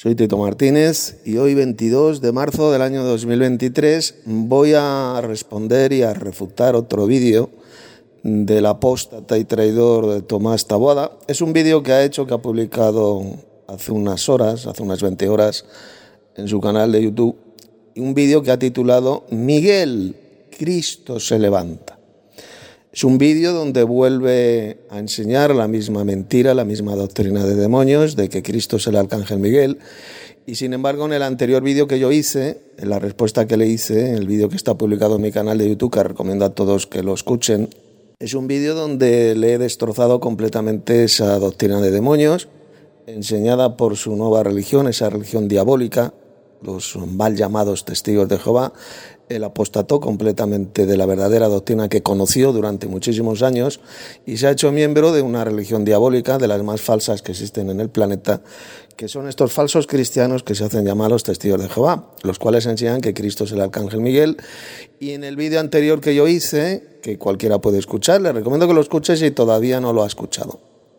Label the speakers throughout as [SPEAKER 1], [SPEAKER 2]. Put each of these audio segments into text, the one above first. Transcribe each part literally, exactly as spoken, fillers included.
[SPEAKER 1] Soy Tito Martínez y hoy veintidós de marzo del año dos mil veintitrés voy a responder y a refutar otro vídeo del apóstata y traidor de Tomás Taboada. Es un vídeo que ha hecho, que ha publicado hace unas horas, hace unas veinte horas en su canal de YouTube, un vídeo que ha titulado Miguel, Cristo se levanta. Es un vídeo donde vuelve a enseñar la misma mentira, la misma doctrina de demonios, de que Cristo es el arcángel Miguel. Y sin embargo, en el anterior vídeo que yo hice, en la respuesta que le hice, en el vídeo que está publicado en mi canal de YouTube, que recomiendo a todos que lo escuchen, es un vídeo donde le he destrozado completamente esa doctrina de demonios, enseñada por su nueva religión, esa religión diabólica, los mal llamados testigos de Jehová. Él apostató completamente de la verdadera doctrina que conoció durante muchísimos años y se ha hecho miembro de una religión diabólica, de las más falsas que existen en el planeta, que son estos falsos cristianos que se hacen llamar los testigos de Jehová, los cuales enseñan que Cristo es el arcángel Miguel. Y en el vídeo anterior que yo hice, que cualquiera puede escuchar, le recomiendo que lo escuche si todavía no lo ha escuchado.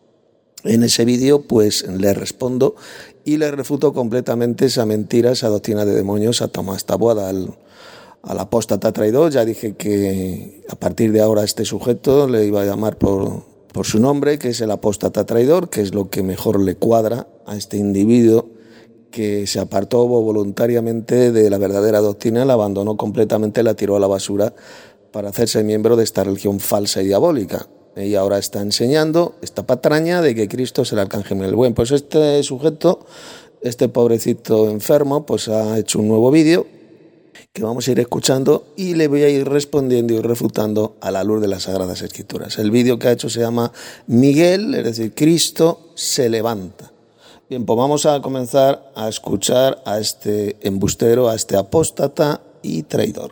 [SPEAKER 1] En ese vídeo pues le respondo y le refuto completamente esa mentira, esa doctrina de demonios a Tomás Taboada, al al apóstata traidor. Ya dije que a partir de ahora este sujeto le iba a llamar por, por su nombre, que es el apóstata traidor, que es lo que mejor le cuadra a este individuo que se apartó voluntariamente de la verdadera doctrina, la abandonó completamente, la tiró a la basura para hacerse miembro de esta religión falsa y diabólica. Y ahora está enseñando esta patraña de que Cristo es el arcángel Miguel. Bueno, pues este sujeto, este pobrecito enfermo, pues ha hecho un nuevo vídeo que vamos a ir escuchando y le voy a ir respondiendo y refutando a la luz de las Sagradas Escrituras. El vídeo que ha hecho se llama Miguel, es decir, Cristo se levanta. Bien, pues vamos a comenzar a escuchar a este embustero, a este apóstata y traidor.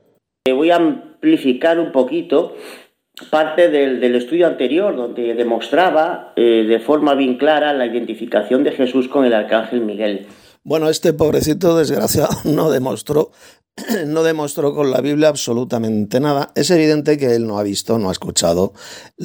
[SPEAKER 2] Voy a amplificar un poquito parte del, del estudio anterior, donde demostraba eh, de forma bien clara la identificación de Jesús con el arcángel Miguel.
[SPEAKER 1] Bueno, este pobrecito desgraciado no demostró, no demostró con la Biblia absolutamente nada. Es evidente que él no ha visto, no ha escuchado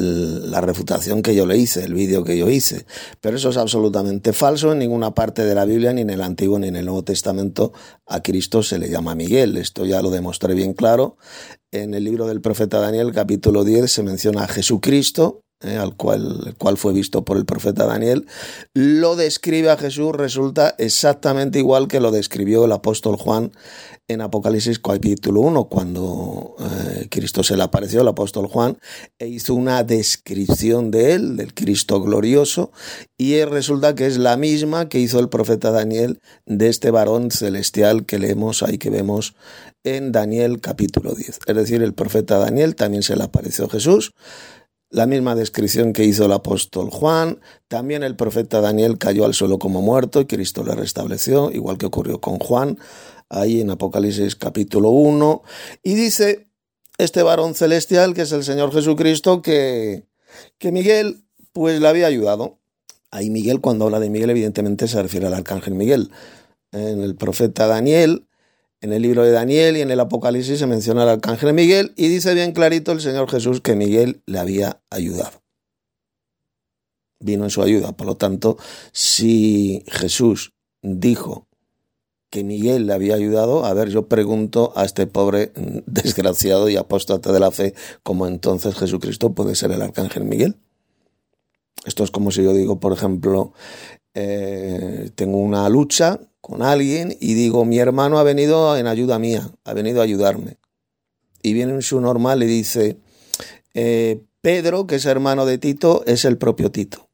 [SPEAKER 1] la refutación que yo le hice, el vídeo que yo hice. Pero eso es absolutamente falso. En ninguna parte de la Biblia, ni en el Antiguo ni en el Nuevo Testamento, a Cristo se le llama Miguel. Esto ya lo demostré bien claro. En el libro del profeta Daniel, capítulo diez, se menciona a Jesucristo, Eh, al cual, el cual fue visto por el profeta Daniel. Lo describe a Jesús, resulta exactamente igual que lo describió el apóstol Juan en Apocalipsis capítulo uno, cuando eh, Cristo se le apareció al apóstol Juan e hizo una descripción de él, del Cristo glorioso, y resulta que es la misma que hizo el profeta Daniel de este varón celestial que leemos ahí, que vemos en Daniel capítulo diez. Es decir, el profeta Daniel también se le apareció Jesús, la misma descripción que hizo el apóstol Juan. También el profeta Daniel cayó al suelo como muerto y Cristo le restableció, igual que ocurrió con Juan, ahí en Apocalipsis capítulo uno. Y dice este varón celestial, que es el Señor Jesucristo, que, que Miguel pues le había ayudado. Ahí Miguel, cuando habla de Miguel, evidentemente se refiere al arcángel Miguel. En el profeta Daniel, en el libro de Daniel y en el Apocalipsis se menciona al arcángel Miguel y dice bien clarito el Señor Jesús que Miguel le había ayudado. Vino en su ayuda. Por lo tanto, si Jesús dijo que Miguel le había ayudado, a ver, yo pregunto a este pobre desgraciado y apóstata de la fe, ¿cómo entonces Jesucristo puede ser el arcángel Miguel? Esto es como si yo digo, por ejemplo, eh, tengo una lucha con alguien y digo, mi hermano ha venido en ayuda mía, ha venido a ayudarme. Y viene un subnormal y dice, eh, Pedro, que es hermano de Tito, es el propio Tito.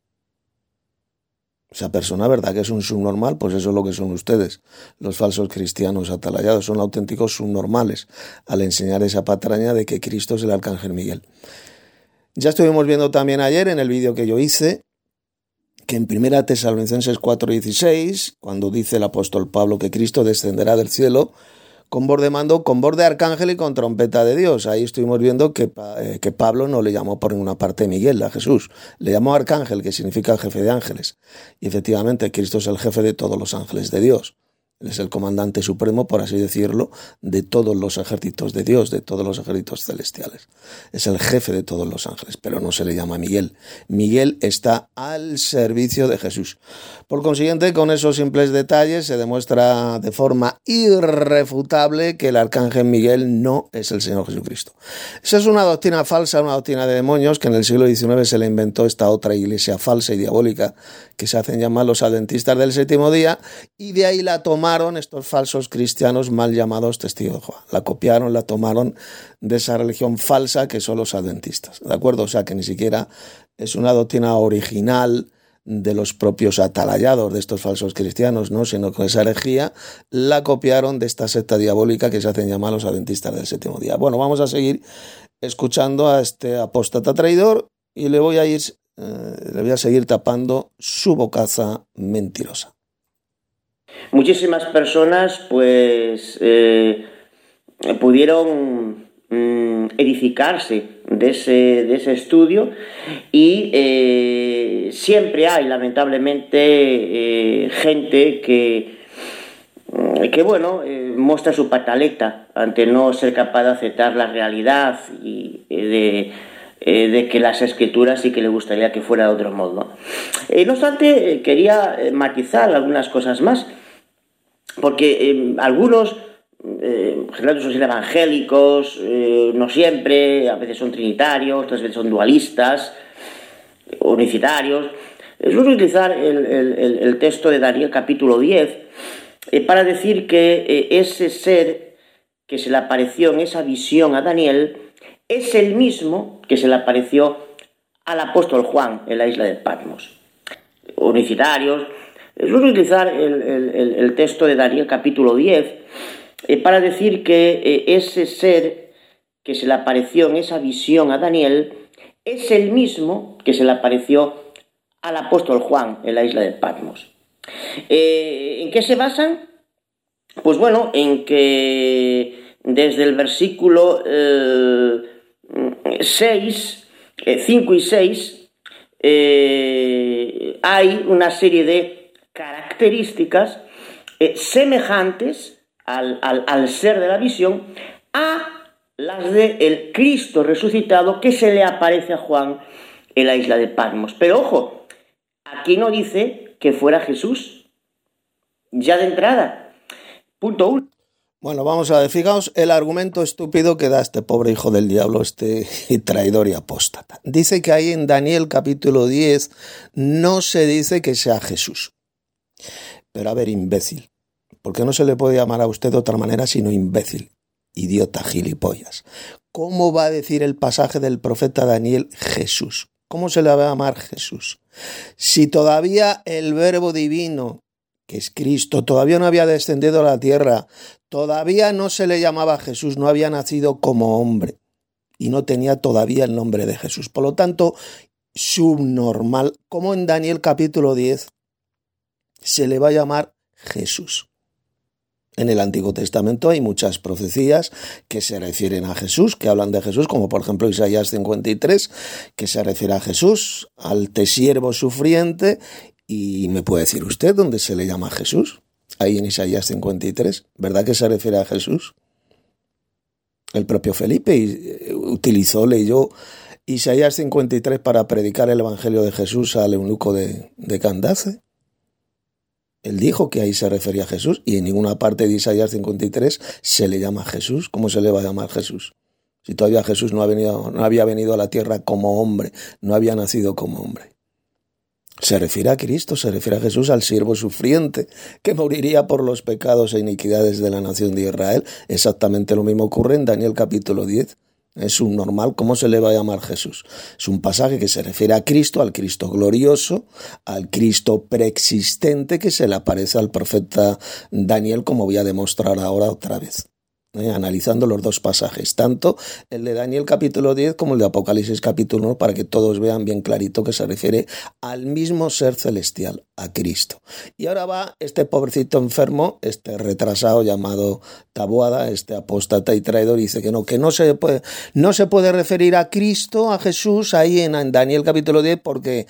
[SPEAKER 1] Esa persona, ¿verdad que es un subnormal? Pues eso es lo que son ustedes, los falsos cristianos atalayados, son auténticos subnormales al enseñar esa patraña de que Cristo es el arcángel Miguel. Ya estuvimos viendo también ayer en el vídeo que yo hice, que en primera Tesalonicenses cuatro dieciséis, cuando dice el apóstol Pablo que Cristo descenderá del cielo con voz de mando, con voz de arcángel y con trompeta de Dios. Ahí estuvimos viendo que, eh, que Pablo no le llamó por ninguna parte Miguel a Jesús, le llamó arcángel, que significa jefe de ángeles. Y efectivamente Cristo es el jefe de todos los ángeles de Dios. Él es el comandante supremo, por así decirlo, de todos los ejércitos de Dios, de todos los ejércitos celestiales. Es el jefe de todos los ángeles, pero no se le llama Miguel. Miguel está al servicio de Jesús. Por consiguiente, con esos simples detalles se demuestra de forma irrefutable que el arcángel Miguel no es el Señor Jesucristo. Esa es una doctrina falsa, una doctrina de demonios, que en el siglo diecinueve se le inventó esta otra iglesia falsa y diabólica que se hacen llamar los adventistas del séptimo día, y de ahí la tomaron estos falsos cristianos mal llamados testigos de Jehová. La copiaron, la tomaron de esa religión falsa que son los adventistas, ¿de acuerdo? O sea que ni siquiera es una doctrina original de los propios atalayados de estos falsos cristianos, ¿no? Sino que esa herejía la copiaron de esta secta diabólica que se hacen llamar los adventistas del séptimo día. Bueno, vamos a seguir escuchando a este apóstata traidor y le voy a ir, eh, le voy a seguir tapando su bocaza mentirosa.
[SPEAKER 2] Muchísimas personas pues eh, pudieron mm, edificarse de ese, de ese estudio y eh, siempre hay lamentablemente eh, gente que, que bueno, eh, muestra su pataleta ante no ser capaz de aceptar la realidad y eh, de... de que las escrituras sí que le gustaría que fuera de otro modo. Eh, no obstante, eh, quería eh, matizar algunas cosas más, porque eh, algunos, eh, generalmente son evangélicos, eh, no siempre, a veces son trinitarios, otras veces son dualistas, unicitarios. Es bueno utilizar el, el, el texto de Daniel capítulo diez eh, para decir que eh, ese ser que se le apareció en esa visión a Daniel es el mismo que se le apareció al apóstol Juan en la isla de Patmos. Unicitarios. Es bueno utilizar el, el, el texto de Daniel capítulo diez eh, para decir que eh, ese ser que se le apareció en esa visión a Daniel es el mismo que se le apareció al apóstol Juan en la isla de Patmos. Eh, ¿En qué se basan? Pues bueno, en que desde el versículo eh, seis, eh, cinco y seis eh, hay una serie de características eh, semejantes al, al, al ser de la visión a las del Cristo resucitado que se le aparece a Juan en la isla de Patmos. Pero ojo, aquí no dice que fuera Jesús, ya de entrada. Punto uno.
[SPEAKER 1] Bueno, vamos a ver, fijaos el argumento estúpido que da este pobre hijo del diablo, este traidor y apóstata. Dice que ahí en Daniel capítulo diez no se dice que sea Jesús. Pero a ver, imbécil, ¿por qué no se le puede llamar a usted de otra manera sino imbécil? Idiota, gilipollas. ¿Cómo va a decir el pasaje del profeta Daniel Jesús? ¿Cómo se le va a llamar Jesús? Si todavía el verbo divino, que es Cristo, todavía no había descendido a la tierra, todavía no se le llamaba Jesús, no había nacido como hombre y no tenía todavía el nombre de Jesús. Por lo tanto, subnormal, como en Daniel capítulo diez se le va a llamar Jesús. En el Antiguo Testamento hay muchas profecías que se refieren a Jesús, que hablan de Jesús, como por ejemplo Isaías cincuenta y tres, que se refiere a Jesús, al tesiervo sufriente. ¿Y me puede decir usted dónde se le llama a Jesús? Ahí en Isaías cincuenta y tres, ¿verdad que se refiere a Jesús? El propio Felipe utilizó, leyó Isaías cincuenta y tres para predicar el evangelio de Jesús al eunuco de, de Candace. Él dijo que ahí se refería a Jesús y en ninguna parte de Isaías cincuenta y tres se le llama Jesús. ¿Cómo se le va a llamar Jesús? Si todavía Jesús no, ha venido, no había venido a la tierra como hombre, no había nacido como hombre. Se refiere a Cristo, se refiere a Jesús, al siervo sufriente, que moriría por los pecados e iniquidades de la nación de Israel. Exactamente lo mismo ocurre en Daniel capítulo diez. Es un normal, ¿cómo se le va a llamar Jesús? Es un pasaje que se refiere a Cristo, al Cristo glorioso, al Cristo preexistente que se le aparece al profeta Daniel, como voy a demostrar ahora otra vez. ¿Eh? Analizando los dos pasajes, tanto el de Daniel capítulo diez como el de Apocalipsis capítulo uno, para que todos vean bien clarito que se refiere al mismo ser celestial, a Cristo. Y ahora va este pobrecito enfermo, este retrasado llamado Taboada, este apóstata y traidor, y dice que no, que no se puede, no se puede referir a Cristo, a Jesús, ahí en, en Daniel capítulo diez, porque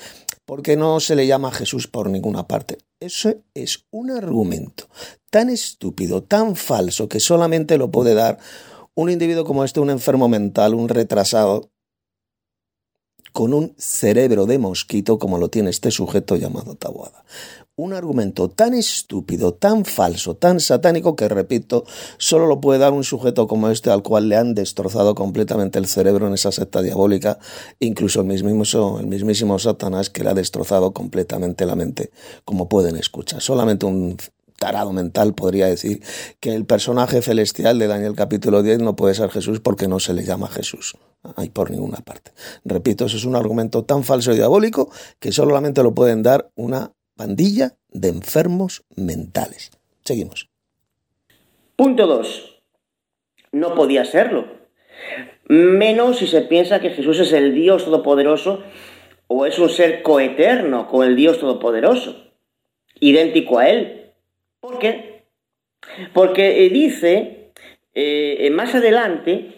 [SPEAKER 1] porque no se le llama Jesús por ninguna parte. Eso es un argumento tan estúpido, tan falso, que solamente lo puede dar un individuo como este, un enfermo mental, un retrasado, con un cerebro de mosquito como lo tiene este sujeto llamado Taboada. Un argumento tan estúpido, tan falso, tan satánico que, repito, solo lo puede dar un sujeto como este al cual le han destrozado completamente el cerebro en esa secta diabólica, incluso el mismísimo, el mismísimo Satanás, que le ha destrozado completamente la mente, como pueden escuchar. Solamente un tarado mental podría decir que el personaje celestial de Daniel capítulo diez no puede ser Jesús porque no se le llama Jesús. Hay por ninguna parte. Repito, eso es un argumento tan falso y diabólico que solamente lo pueden dar una pandilla de enfermos mentales. Seguimos.
[SPEAKER 2] Punto dos. No podía serlo. Menos si se piensa que Jesús es el Dios Todopoderoso o es un ser coeterno con el Dios Todopoderoso, idéntico a Él. ¿Por qué? Porque dice eh, más adelante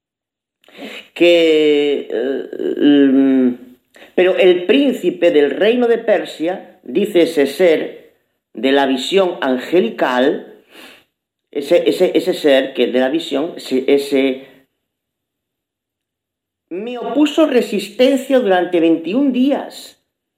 [SPEAKER 2] que eh, pero el príncipe del reino de Persia, dice ese ser de la visión angelical, ese, ese, ese ser que de la visión, ese, ese me opuso resistencia durante veintiún días.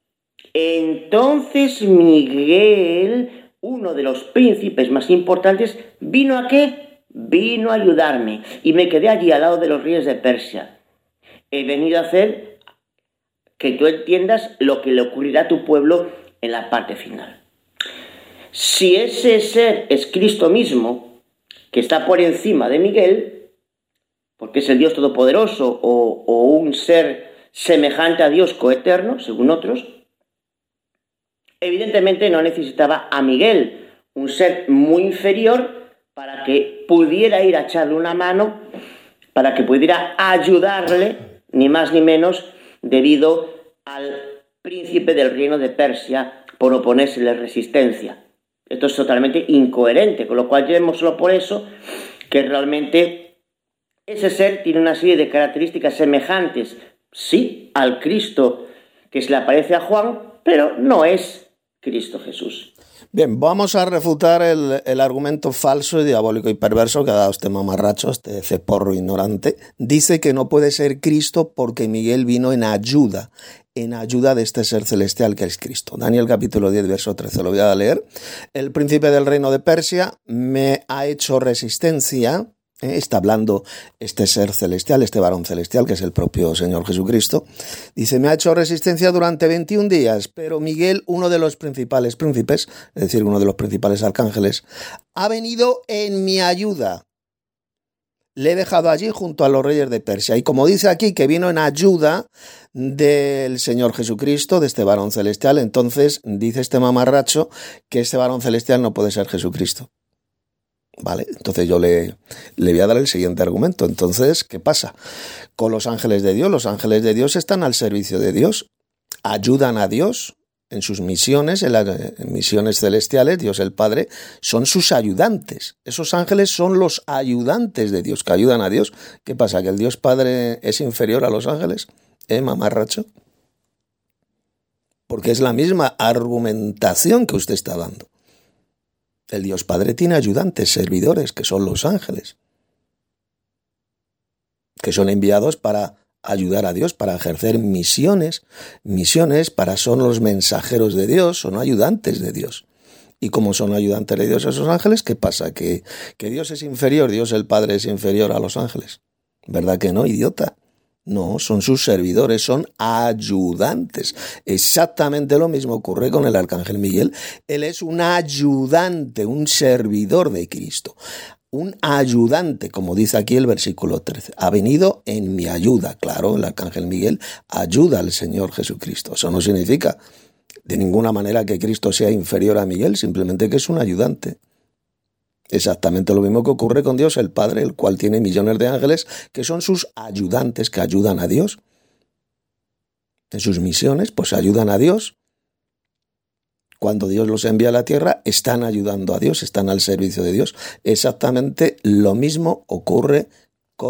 [SPEAKER 2] Entonces Miguel, uno de los príncipes más importantes, ¿vino a qué? Vino a ayudarme y me quedé allí al lado de los reyes de Persia. He venido a hacer que tú entiendas lo que le ocurrirá a tu pueblo en la parte final. Si ese ser es Cristo mismo, que está por encima de Miguel, porque es el Dios Todopoderoso o, o un ser semejante a Dios coeterno, según otros, evidentemente no necesitaba a Miguel, un ser muy inferior, para que pudiera ir a echarle una mano, para que pudiera ayudarle, ni más ni menos, debido al príncipe del reino de Persia por oponérsele resistencia. Esto es totalmente incoherente, con lo cual vemos solo por eso que realmente ese ser tiene una serie de características semejantes, sí, al Cristo que se le aparece a Juan, pero no es Cristo Jesús.
[SPEAKER 1] Bien, vamos a refutar el, el argumento falso y diabólico y perverso que ha dado este mamarracho, este ceporro ignorante. Dice que no puede ser Cristo porque Miguel vino en ayuda, en ayuda de este ser celestial que es Cristo. Daniel capítulo diez, verso trece, lo voy a leer. El príncipe del reino de Persia me ha hecho resistencia. ¿Eh? Está hablando este ser celestial, este varón celestial, que es el propio Señor Jesucristo. Dice, me ha hecho resistencia durante veintiún días, pero Miguel, uno de los principales príncipes, es decir, uno de los principales arcángeles, ha venido en mi ayuda. Le he dejado allí junto a los reyes de Persia. Y como dice aquí que vino en ayuda del Señor Jesucristo, de este varón celestial, entonces dice este mamarracho que este varón celestial no puede ser Jesucristo. Vale, entonces yo le, le voy a dar el siguiente argumento. Entonces, ¿qué pasa con los ángeles de Dios? Los ángeles de Dios están al servicio de Dios, ayudan a Dios en sus misiones, en las en misiones celestiales. Dios el Padre son sus ayudantes. Esos ángeles son los ayudantes de Dios, que ayudan a Dios. ¿Qué pasa? ¿Que el Dios Padre es inferior a los ángeles? ¿Eh, mamarracho? Porque es la misma argumentación que usted está dando. El Dios Padre tiene ayudantes, servidores, que son los ángeles, que son enviados para ayudar a Dios, para ejercer misiones, misiones para son los mensajeros de Dios, son ayudantes de Dios. Y como son ayudantes de Dios esos ángeles, ¿qué pasa? ¿Que, que Dios es inferior, Dios el Padre es inferior a los ángeles? ¿Verdad que no, idiota? No, son sus servidores, son ayudantes. Exactamente lo mismo ocurre con el arcángel Miguel. Él es un ayudante, un servidor de Cristo. Un ayudante, como dice aquí el versículo trece. Ha venido en mi ayuda. Claro, el arcángel Miguel ayuda al Señor Jesucristo. Eso no significa de ninguna manera que Cristo sea inferior a Miguel, simplemente que es un ayudante. Exactamente lo mismo que ocurre con Dios el Padre, el cual tiene millones de ángeles que son sus ayudantes, que ayudan a Dios. En sus misiones, pues ayudan a Dios. Cuando Dios los envía a la tierra, están ayudando a Dios, están al servicio de Dios. Exactamente lo mismo ocurre con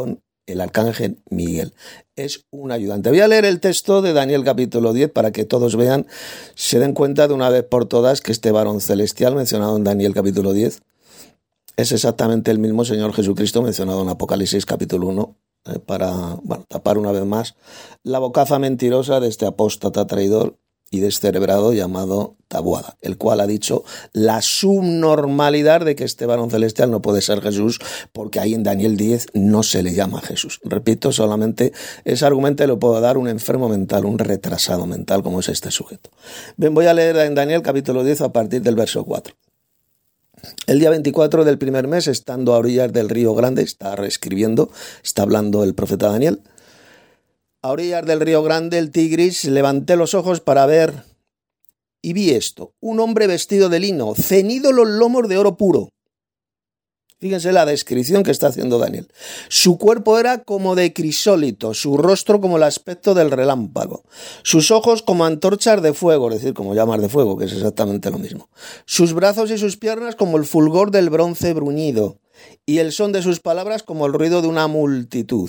[SPEAKER 1] el arcángel Miguel. Es un ayudante. Voy a leer el texto de Daniel capítulo diez para que todos vean, se den cuenta de una vez por todas que este varón celestial mencionado en Daniel capítulo diez es exactamente el mismo Señor Jesucristo mencionado en Apocalipsis capítulo uno, eh, para bueno, tapar una vez más la bocaza mentirosa de este apóstata traidor y descerebrado llamado Taboada, el cual ha dicho la subnormalidad de que este varón celestial no puede ser Jesús, porque ahí en Daniel diez no se le llama Jesús. Repito, solamente ese argumento lo puedo dar un enfermo mental, un retrasado mental como es este sujeto. Bien, voy a leer en Daniel capítulo diez a partir del verso cuatro. El día veinticuatro del primer mes, estando a orillas del río Grande, está reescribiendo, está hablando el profeta Daniel, a orillas del río Grande, el Tigris, levanté los ojos para ver y vi esto, un hombre vestido de lino, ceñido los lomos de oro puro. Fíjense la descripción que está haciendo Daniel. Su cuerpo era como de crisólito, su rostro como el aspecto del relámpago, sus ojos como antorchas de fuego, es decir, como llamas de fuego, que es exactamente lo mismo. Sus brazos y sus piernas como el fulgor del bronce bruñido, y el son de sus palabras como el ruido de una multitud.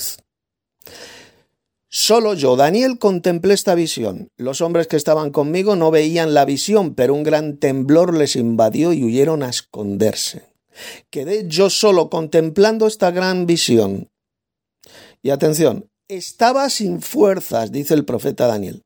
[SPEAKER 1] Solo yo, Daniel, contemplé esta visión. Los hombres que estaban conmigo no veían la visión, pero un gran temblor les invadió y huyeron a esconderse. Quedé yo solo contemplando esta gran visión. Y atención, estaba sin fuerzas, dice el profeta Daniel.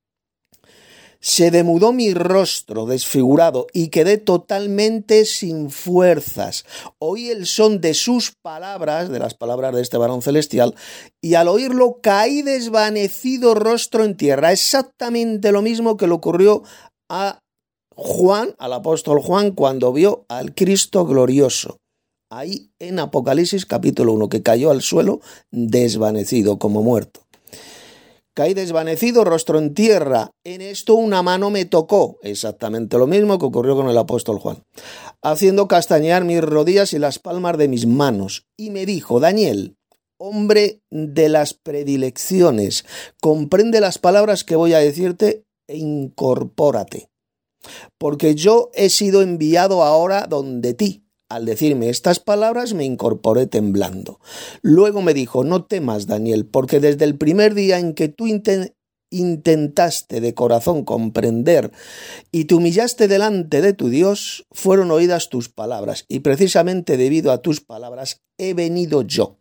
[SPEAKER 1] Se demudó mi rostro desfigurado y quedé totalmente sin fuerzas. Oí el son de sus palabras, de las palabras de este varón celestial, y al oírlo caí desvanecido rostro en tierra. Exactamente lo mismo que le ocurrió a Juan, al apóstol Juan, cuando vio al Cristo glorioso. Ahí en Apocalipsis capítulo uno, que cayó al suelo desvanecido, como muerto. Caí desvanecido, rostro en tierra. En esto una mano me tocó. Exactamente lo mismo que ocurrió con el apóstol Juan. Haciendo castañear mis rodillas y las palmas de mis manos. Y me dijo, Daniel, hombre de las predilecciones, comprende las palabras que voy a decirte e incorpórate. Porque yo he sido enviado ahora donde ti. Al decirme estas palabras me incorporé temblando. Luego me dijo, no temas, Daniel, porque desde el primer día en que tú inten- intentaste de corazón comprender y te humillaste delante de tu Dios, fueron oídas tus palabras, y precisamente debido a tus palabras he venido yo.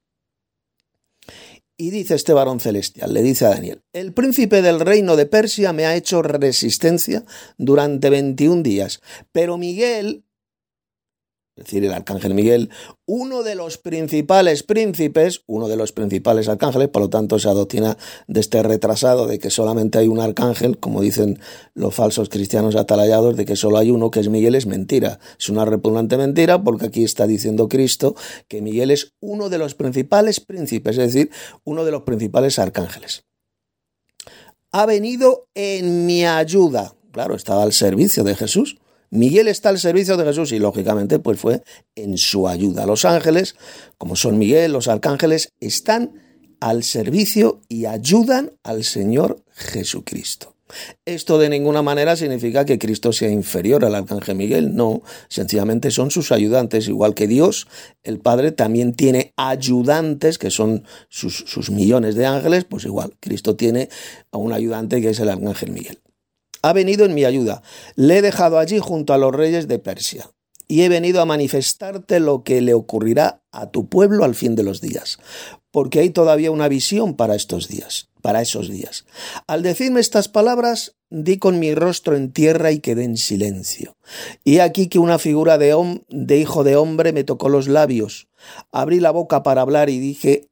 [SPEAKER 1] Y dice este varón celestial, le dice a Daniel, el príncipe del reino de Persia me ha hecho resistencia durante veintiún días, pero Miguel, es decir, el arcángel Miguel, uno de los principales príncipes, uno de los principales arcángeles, por lo tanto esa doctrina de este retrasado de que solamente hay un arcángel, como dicen los falsos cristianos atalayados, de que solo hay uno que es Miguel, es mentira. Es una repugnante mentira porque aquí está diciendo Cristo que Miguel es uno de los principales príncipes, es decir, uno de los principales arcángeles. Ha venido en mi ayuda. Claro, estaba al servicio de Jesús. Miguel está al servicio de Jesús y lógicamente pues fue en su ayuda. Los ángeles, como son Miguel, los arcángeles, están al servicio y ayudan al Señor Jesucristo. Esto de ninguna manera significa que Cristo sea inferior al arcángel Miguel, no, sencillamente son sus ayudantes, igual que Dios, el Padre también tiene ayudantes, que son sus, sus millones de ángeles, pues igual, Cristo tiene a un ayudante que es el arcángel Miguel. Ha venido en mi ayuda, le he dejado allí junto a los reyes de Persia, y he venido a manifestarte lo que le ocurrirá a tu pueblo al fin de los días, porque hay todavía una visión para estos días, para esos días. Al decirme estas palabras, di con mi rostro en tierra y quedé en silencio. Y aquí que una figura de, hom- de hijo de hombre me tocó los labios. Abrí la boca para hablar y dije,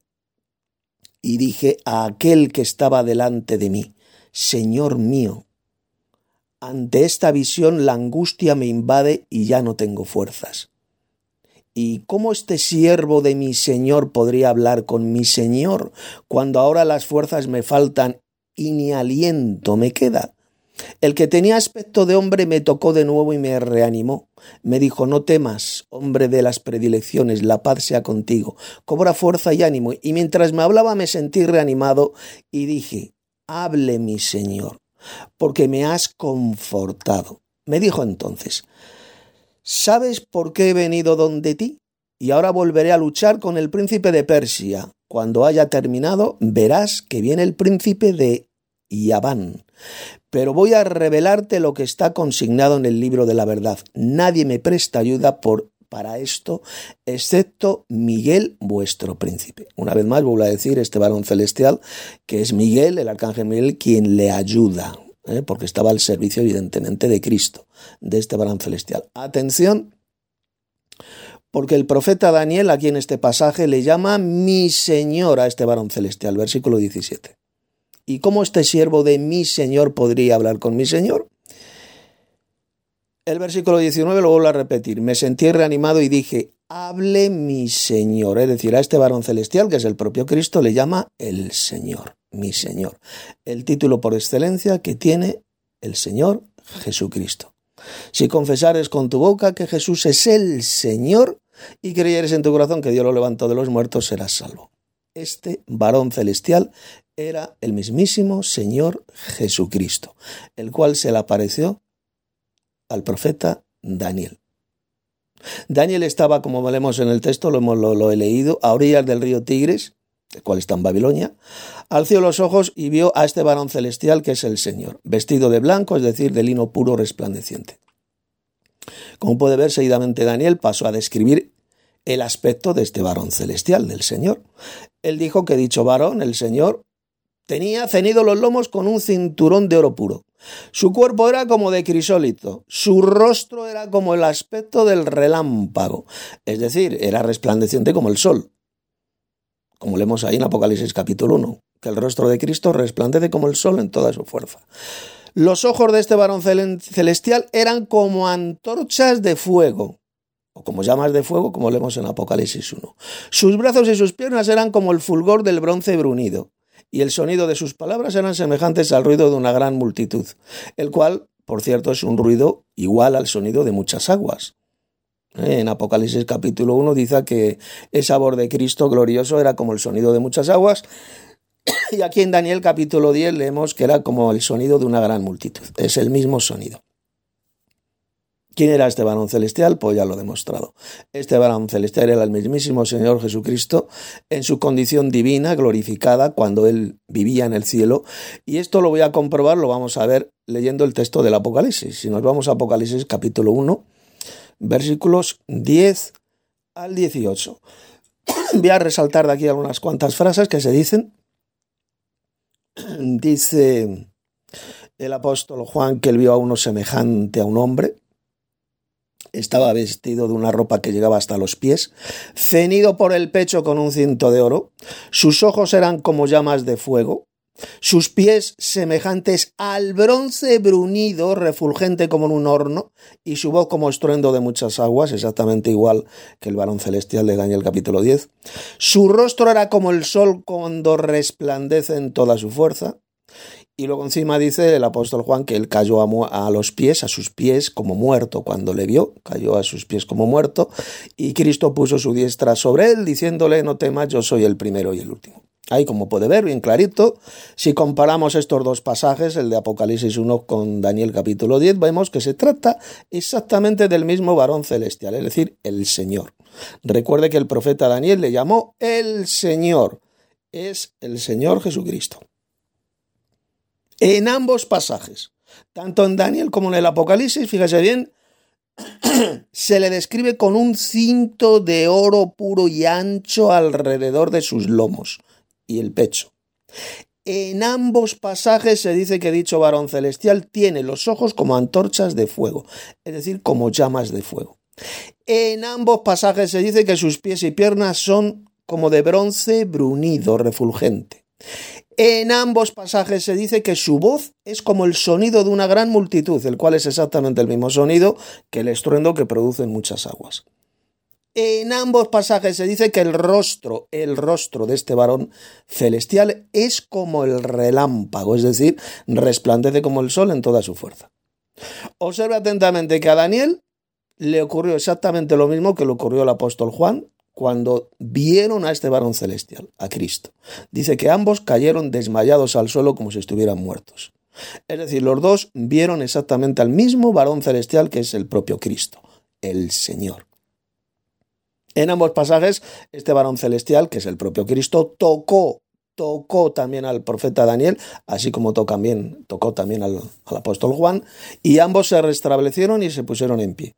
[SPEAKER 1] y dije a aquel que estaba delante de mí, Señor mío, ante esta visión la angustia me invade y ya no tengo fuerzas. ¿Y cómo este siervo de mi Señor podría hablar con mi Señor cuando ahora las fuerzas me faltan y ni aliento me queda? El que tenía aspecto de hombre me tocó de nuevo y me reanimó. Me dijo, no temas, hombre de las predilecciones, la paz sea contigo. Cobra fuerza y ánimo. Y mientras me hablaba me sentí reanimado y dije, hable mi Señor, porque me has confortado. Me dijo entonces, ¿sabes por qué he venido donde ti? Y ahora volveré a luchar con el príncipe de Persia. Cuando haya terminado, verás que viene el príncipe de Yaván. Pero voy a revelarte lo que está consignado en el libro de la verdad. Nadie me presta ayuda por, para esto, excepto Miguel, vuestro príncipe. Una vez más, vuelvo a decir, este varón celestial, que es Miguel, el arcángel Miguel, quien le ayuda, ¿eh? porque estaba al servicio, evidentemente, de Cristo, de este varón celestial. Atención, porque el profeta Daniel, aquí en este pasaje, le llama mi Señor a este varón celestial, versículo diecisiete. ¿Y cómo este siervo de mi Señor podría hablar con mi Señor? El versículo diecinueve lo vuelvo a repetir. Me sentí reanimado y dije, hable mi Señor. Es decir, a este varón celestial, que es el propio Cristo, le llama el Señor, mi Señor. El título por excelencia que tiene el Señor Jesucristo. Si confesares con tu boca que Jesús es el Señor y creyeres en tu corazón que Dios lo levantó de los muertos, serás salvo. Este varón celestial era el mismísimo Señor Jesucristo, el cual se le apareció al profeta Daniel. Daniel estaba, como leemos en el texto, lo, hemos, lo, lo he leído, a orillas del río Tigris, el cual está en Babilonia, alzó los ojos y vio a este varón celestial que es el Señor, vestido de blanco, es decir, de lino puro resplandeciente. Como puede ver, seguidamente Daniel pasó a describir el aspecto de este varón celestial, del Señor. Él dijo que dicho varón, el Señor, tenía ceñido los lomos con un cinturón de oro puro. Su cuerpo era como de crisólito, su rostro era como el aspecto del relámpago, es decir, era resplandeciente como el sol. Como leemos ahí en Apocalipsis capítulo uno, que el rostro de Cristo resplandece como el sol en toda su fuerza. Los ojos de este varón celestial eran como antorchas de fuego, o como llamas de fuego, como leemos en Apocalipsis uno. Sus brazos y sus piernas eran como el fulgor del bronce bruñido, y el sonido de sus palabras eran semejantes al ruido de una gran multitud, el cual, por cierto, es un ruido igual al sonido de muchas aguas. En Apocalipsis capítulo uno dice que esa voz de Cristo glorioso era como el sonido de muchas aguas, y aquí en Daniel capítulo diez leemos que era como el sonido de una gran multitud. Es el mismo sonido. ¿Quién era este varón celestial? Pues ya lo he demostrado. Este varón celestial era el mismísimo Señor Jesucristo en su condición divina, glorificada, cuando Él vivía en el cielo. Y esto lo voy a comprobar, lo vamos a ver leyendo el texto del Apocalipsis. Si nos vamos a Apocalipsis capítulo uno, versículos diez al dieciocho. Voy a resaltar de aquí algunas cuantas frases que se dicen. Dice el apóstol Juan que él vio a uno semejante a un hombre. Estaba vestido de una ropa que llegaba hasta los pies, ceñido por el pecho con un cinto de oro. Sus ojos eran como llamas de fuego, sus pies semejantes al bronce bruñido, refulgente como en un horno, y su voz como estruendo de muchas aguas, exactamente igual que el varón celestial de Daniel capítulo diez. Su rostro era como el sol cuando resplandece en toda su fuerza. Y luego encima dice el apóstol Juan que él cayó a, a los pies, a sus pies como muerto cuando le vio, cayó a sus pies como muerto, y Cristo puso su diestra sobre él diciéndole, no temas, yo soy el primero y el último. Ahí, como puede ver, bien clarito, si comparamos estos dos pasajes, el de Apocalipsis uno con Daniel capítulo diez, vemos que se trata exactamente del mismo varón celestial, es decir, el Señor. Recuerde que el profeta Daniel le llamó el Señor, es el Señor Jesucristo. En ambos pasajes, tanto en Daniel como en el Apocalipsis, fíjese bien, se le describe con un cinto de oro puro y ancho alrededor de sus lomos y el pecho. En ambos pasajes se dice que dicho varón celestial tiene los ojos como antorchas de fuego, es decir, como llamas de fuego. En ambos pasajes se dice que sus pies y piernas son como de bronce bruñido, refulgente. En ambos pasajes se dice que su voz es como el sonido de una gran multitud, el cual es exactamente el mismo sonido que el estruendo que producen muchas aguas. En ambos pasajes se dice que el rostro, el rostro de este varón celestial es como el relámpago, es decir, resplandece como el sol en toda su fuerza. Observe atentamente que a Daniel le ocurrió exactamente lo mismo que le ocurrió al apóstol Juan cuando vieron a este varón celestial, a Cristo. Dice que ambos cayeron desmayados al suelo como si estuvieran muertos. Es decir, los dos vieron exactamente al mismo varón celestial que es el propio Cristo, el Señor. En ambos pasajes, este varón celestial, que es el propio Cristo, tocó, tocó también al profeta Daniel, así como tocó también, tocó también al, al apóstol Juan, y ambos se restablecieron y se pusieron en pie.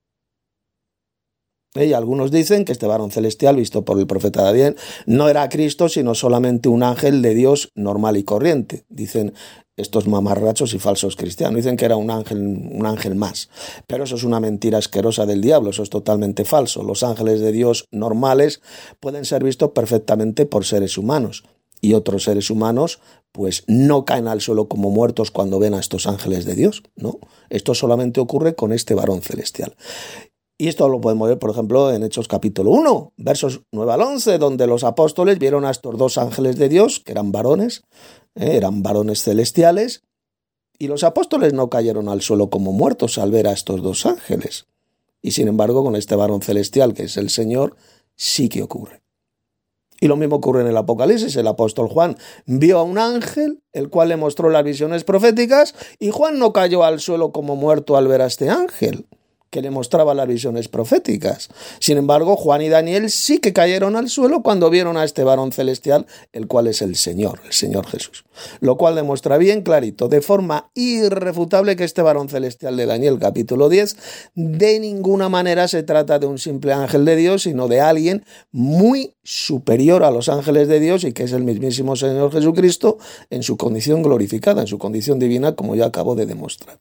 [SPEAKER 1] Y algunos dicen que este varón celestial, visto por el profeta Daniel, no era Cristo, sino solamente un ángel de Dios normal y corriente. Dicen estos mamarrachos y falsos cristianos. Dicen que era un ángel, un ángel más. Pero eso es una mentira asquerosa del diablo, eso es totalmente falso. Los ángeles de Dios normales pueden ser vistos perfectamente por seres humanos. Y otros seres humanos, pues no caen al suelo como muertos cuando ven a estos ángeles de Dios, ¿no? Esto solamente ocurre con este varón celestial. Y esto lo podemos ver, por ejemplo, en Hechos capítulo uno, versos nueve al once, donde los apóstoles vieron a estos dos ángeles de Dios, que eran varones, eh, eran varones celestiales, y los apóstoles no cayeron al suelo como muertos al ver a estos dos ángeles. Y sin embargo, con este varón celestial, que es el Señor, sí que ocurre. Y lo mismo ocurre en el Apocalipsis. El apóstol Juan vio a un ángel, el cual le mostró las visiones proféticas, y Juan no cayó al suelo como muerto al ver a este ángel que le mostraba las visiones proféticas. Sin embargo, Juan y Daniel sí que cayeron al suelo cuando vieron a este varón celestial, el cual es el Señor, el Señor Jesús. Lo cual demuestra bien clarito, de forma irrefutable, que este varón celestial de Daniel capítulo diez de ninguna manera se trata de un simple ángel de Dios, sino de alguien muy superior a los ángeles de Dios, y que es el mismísimo Señor Jesucristo en su condición glorificada, en su condición divina, como ya acabo de demostrar.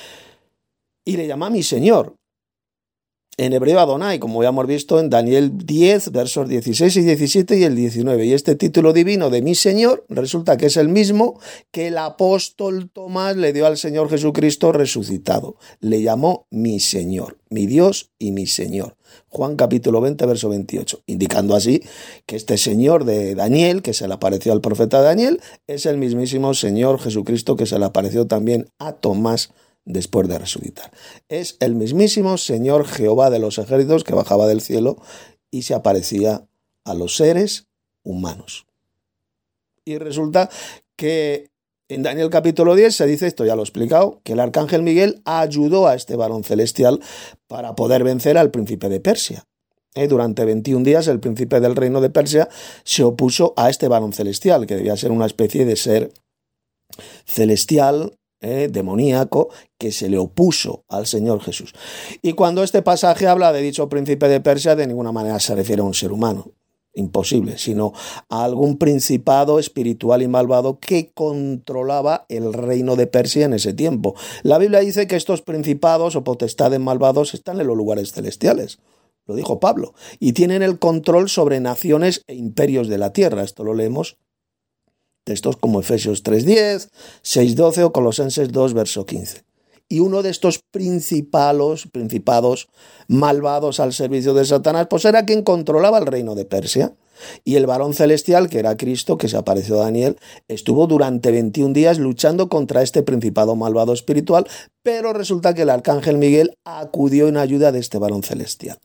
[SPEAKER 1] Y le llama mi Señor. En hebreo Adonai, como ya hemos visto en Daniel diez, versos dieciséis y diecisiete y el diecinueve. Y este título divino de mi Señor resulta que es el mismo que el apóstol Tomás le dio al Señor Jesucristo resucitado. Le llamó mi Señor, mi Dios y mi Señor. Juan capítulo veinte, verso veintiocho. Indicando así que este Señor de Daniel, que se le apareció al profeta Daniel, es el mismísimo Señor Jesucristo que se le apareció también a Tomás después de resucitar. Es el mismísimo Señor Jehová de los ejércitos que bajaba del cielo y se aparecía a los seres humanos. Y resulta que en Daniel capítulo diez se dice, esto ya lo he explicado, que el arcángel Miguel ayudó a este varón celestial para poder vencer al príncipe de Persia. Eh, durante veintiún días el príncipe del reino de Persia se opuso a este varón celestial, que debía ser una especie de ser celestial, Eh, demoníaco, que se le opuso al Señor Jesús. Y cuando este pasaje habla de dicho príncipe de Persia, de ninguna manera se refiere a un ser humano, imposible, sino a algún principado espiritual y malvado que controlaba el reino de Persia en ese tiempo. La Biblia dice que estos principados o potestades malvados están en los lugares celestiales, lo dijo Pablo, y tienen el control sobre naciones e imperios de la tierra. Esto lo leemos textos como Efesios tres diez, seis doce o Colosenses dos, verso quince. Y uno de estos principalos, principados malvados al servicio de Satanás, pues era quien controlaba el reino de Persia. Y el varón celestial, que era Cristo, que se apareció a Daniel, estuvo durante veintiún días luchando contra este principado malvado espiritual, pero resulta que el arcángel Miguel acudió en ayuda de este varón celestial.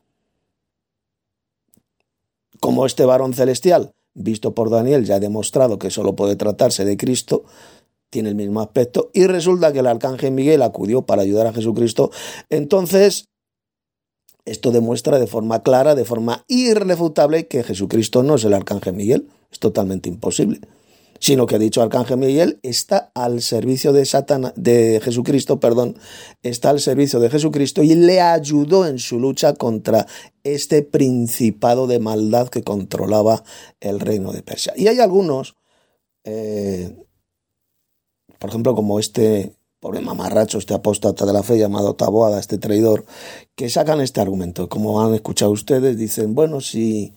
[SPEAKER 1] Como este varón celestial, visto por Daniel, ya ha demostrado que solo puede tratarse de Cristo, tiene el mismo aspecto, y resulta que el arcángel Miguel acudió para ayudar a Jesucristo, entonces esto demuestra de forma clara, de forma irrefutable, que Jesucristo no es el arcángel Miguel, es totalmente imposible, sino que dicho arcángel Miguel está al servicio de Satanás, de Jesucristo, perdón, está al servicio de Jesucristo y le ayudó en su lucha contra este principado de maldad que controlaba el reino de Persia. Y hay algunos, eh, por ejemplo, como este pobre mamarracho, este apóstata de la fe llamado Taboada, este traidor, que sacan este argumento. Como han escuchado ustedes, dicen, bueno, si...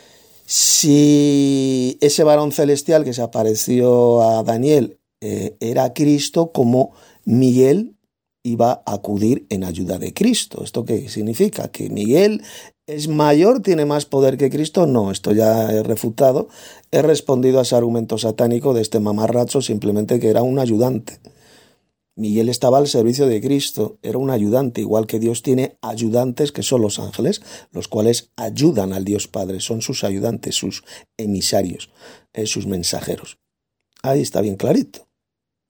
[SPEAKER 1] Si ese varón celestial que se apareció a Daniel eh, era Cristo, como Miguel iba a acudir en ayuda de Cristo. ¿Esto qué significa? ¿Que Miguel es mayor, tiene más poder que Cristo? No, esto ya he refutado. He respondido a ese argumento satánico de este mamarracho, simplemente que era un ayudante. Miguel estaba al servicio de Cristo, era un ayudante, igual que Dios tiene ayudantes que son los ángeles, los cuales ayudan al Dios Padre, son sus ayudantes, sus emisarios, eh, sus mensajeros. Ahí está bien clarito.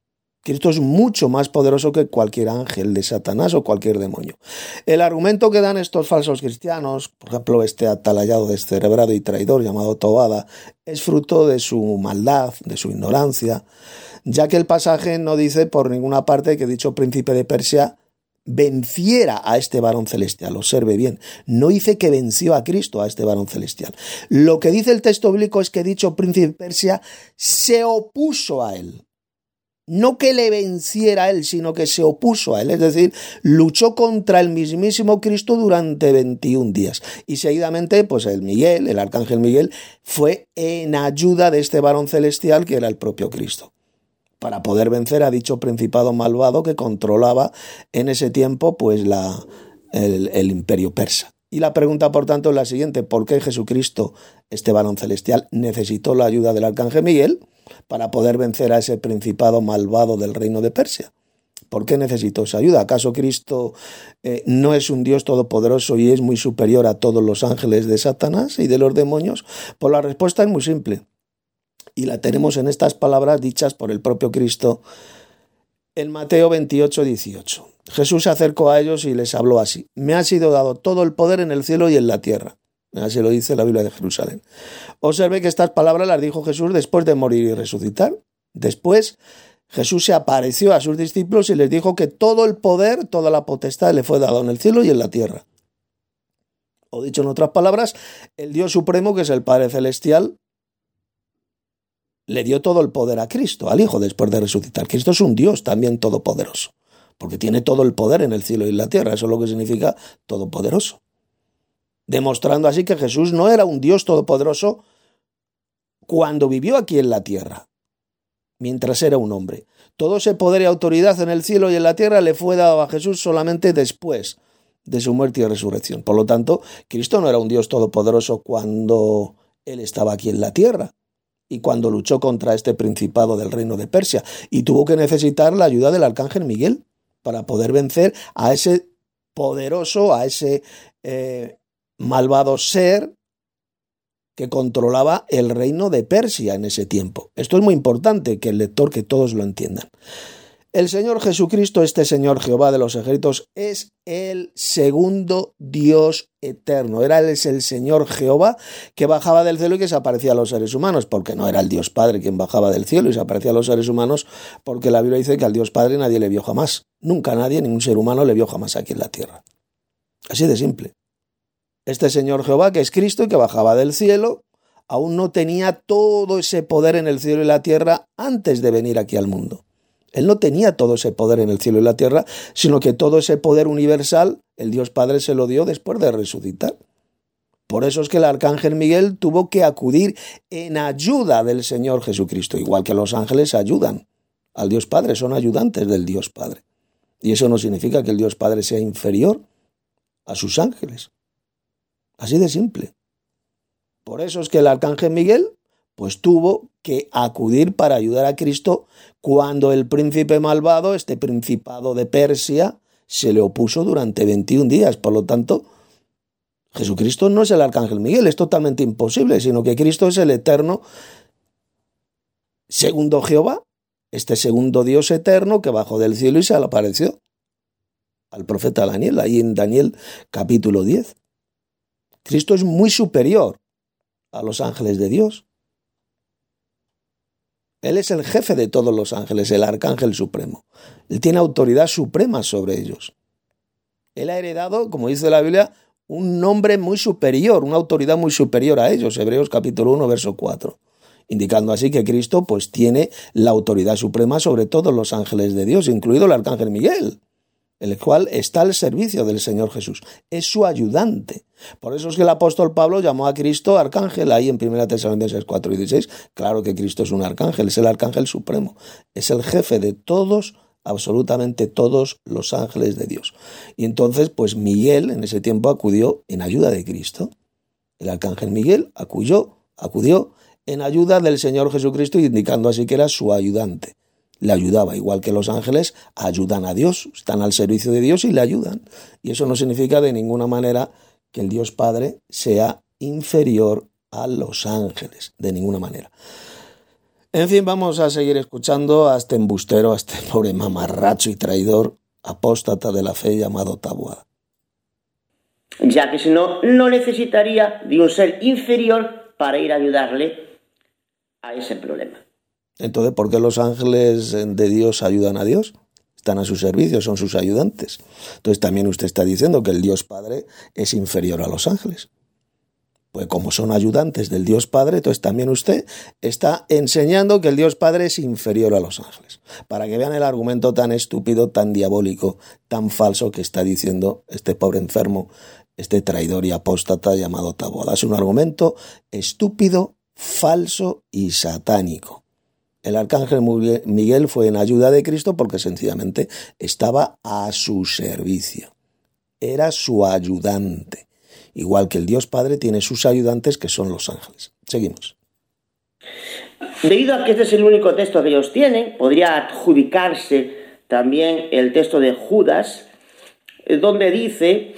[SPEAKER 1] Cristo es mucho más poderoso que cualquier ángel de Satanás o cualquier demonio. El argumento que dan estos falsos cristianos, por ejemplo, este atalayado, descerebrado y traidor llamado Tobada, es fruto de su maldad, de su ignorancia, ya que el pasaje no dice por ninguna parte que dicho príncipe de Persia venciera a este varón celestial. Observe bien, no dice que venció a Cristo, a este varón celestial. Lo que dice el texto bíblico es que dicho príncipe de Persia se opuso a él. No que le venciera a él, sino que se opuso a él, es decir, luchó contra el mismísimo Cristo durante veintiún días. Y seguidamente, pues el Miguel, el arcángel Miguel, fue en ayuda de este varón celestial que era el propio Cristo, para poder vencer a dicho principado malvado que controlaba en ese tiempo pues la, el, el imperio persa. Y la pregunta, por tanto, es la siguiente: ¿por qué Jesucristo, este varón celestial, necesitó la ayuda del arcángel Miguel para poder vencer a ese principado malvado del reino de Persia? ¿Por qué necesitó esa ayuda? ¿Acaso Cristo eh, no es un Dios todopoderoso y es muy superior a todos los ángeles de Satanás y de los demonios? Pues la respuesta es muy simple, y la tenemos en estas palabras dichas por el propio Cristo en Mateo veintiocho, dieciocho. Jesús se acercó a ellos y les habló así: me ha sido dado todo el poder en el cielo y en la tierra. Así lo dice la Biblia de Jerusalén. Observe que estas palabras las dijo Jesús después de morir y resucitar. Después Jesús se apareció a sus discípulos y les dijo que todo el poder, toda la potestad le fue dado en el cielo y en la tierra. O dicho en otras palabras, el Dios supremo, que es el Padre Celestial, le dio todo el poder a Cristo, al Hijo, después de resucitar. Cristo es un Dios también todopoderoso, porque tiene todo el poder en el cielo y en la tierra. Eso es lo que significa todopoderoso. Demostrando así que Jesús no era un Dios todopoderoso cuando vivió aquí en la tierra, mientras era un hombre. Todo ese poder y autoridad en el cielo y en la tierra le fue dado a Jesús solamente después de su muerte y resurrección. Por lo tanto, Cristo no era un Dios todopoderoso cuando él estaba aquí en la tierra y cuando luchó contra este principado del reino de Persia, y tuvo que necesitar la ayuda del arcángel Miguel para poder vencer a ese poderoso, a ese eh, malvado ser que controlaba el reino de Persia en ese tiempo. Esto es muy importante que el lector, que todos lo entiendan. El Señor Jesucristo, este Señor Jehová de los ejércitos, es el segundo Dios eterno. Era, él es el Señor Jehová que bajaba del cielo y que se aparecía a los seres humanos, porque no era el Dios Padre quien bajaba del cielo y se aparecía a los seres humanos, porque la Biblia dice que al Dios Padre nadie le vio jamás. Nunca nadie, ningún ser humano le vio jamás aquí en la tierra. Así de simple. Este Señor Jehová, que es Cristo y que bajaba del cielo, aún no tenía todo ese poder en el cielo y la tierra antes de venir aquí al mundo. Él no tenía todo ese poder en el cielo y la tierra, sino que todo ese poder universal el Dios Padre se lo dio después de resucitar. Por eso es que el arcángel Miguel tuvo que acudir en ayuda del Señor Jesucristo, igual que los ángeles ayudan al Dios Padre, son ayudantes del Dios Padre. Y eso no significa que el Dios Padre sea inferior a sus ángeles. Así de simple. Por eso es que el arcángel Miguel pues tuvo que acudir para ayudar a Cristo cuando el príncipe malvado, este principado de Persia, se le opuso durante veintiún días. Por lo tanto, Jesucristo no es el arcángel Miguel, es totalmente imposible, sino que Cristo es el eterno segundo Jehová, este segundo Dios eterno que bajó del cielo y se le apareció al profeta Daniel, ahí en Daniel capítulo diez. Cristo es muy superior a los ángeles de Dios. Él es el jefe de todos los ángeles, el arcángel supremo. Él tiene autoridad suprema sobre ellos. Él ha heredado, como dice la Biblia, un nombre muy superior, una autoridad muy superior a ellos. Hebreos capítulo uno, verso cuatro. Indicando así que Cristo pues tiene la autoridad suprema sobre todos los ángeles de Dios, incluido el arcángel Miguel, el cual está al servicio del Señor Jesús. Es su ayudante. Por eso es que el apóstol Pablo llamó a Cristo arcángel, ahí en primera Tesalonicenses cuatro y dieciséis. Claro que Cristo es un arcángel, es el arcángel supremo. Es el jefe de todos, absolutamente todos los ángeles de Dios. Y entonces, pues Miguel en ese tiempo acudió en ayuda de Cristo. El arcángel Miguel acudió, acudió en ayuda del Señor Jesucristo, indicando así que era su ayudante. Le ayudaba, igual que los ángeles ayudan a Dios, están al servicio de Dios y le ayudan. Y eso no significa de ninguna manera que el Dios Padre sea inferior a los ángeles, de ninguna manera. En fin, vamos a seguir escuchando a este embustero, a este pobre mamarracho y traidor, apóstata de la fe llamado Taboada.
[SPEAKER 2] Ya que si no, no necesitaría de un ser inferior para ir a ayudarle a ese problema.
[SPEAKER 1] Entonces, ¿por qué los ángeles de Dios ayudan a Dios? Están a su servicio, son sus ayudantes. Entonces también usted está diciendo que el Dios Padre es inferior a los ángeles. Pues como son ayudantes del Dios Padre, entonces también usted está enseñando que el Dios Padre es inferior a los ángeles. Para que vean el argumento tan estúpido, tan diabólico, tan falso que está diciendo este pobre enfermo, este traidor y apóstata llamado Taboada. Es un argumento estúpido, falso y satánico. El arcángel Miguel fue en ayuda de Cristo porque sencillamente estaba a su servicio. Era su ayudante. Igual que el Dios Padre tiene sus ayudantes que son los ángeles. Seguimos.
[SPEAKER 2] Debido a que este es el único texto que ellos tienen, podría adjudicarse también el texto de Judas, donde dice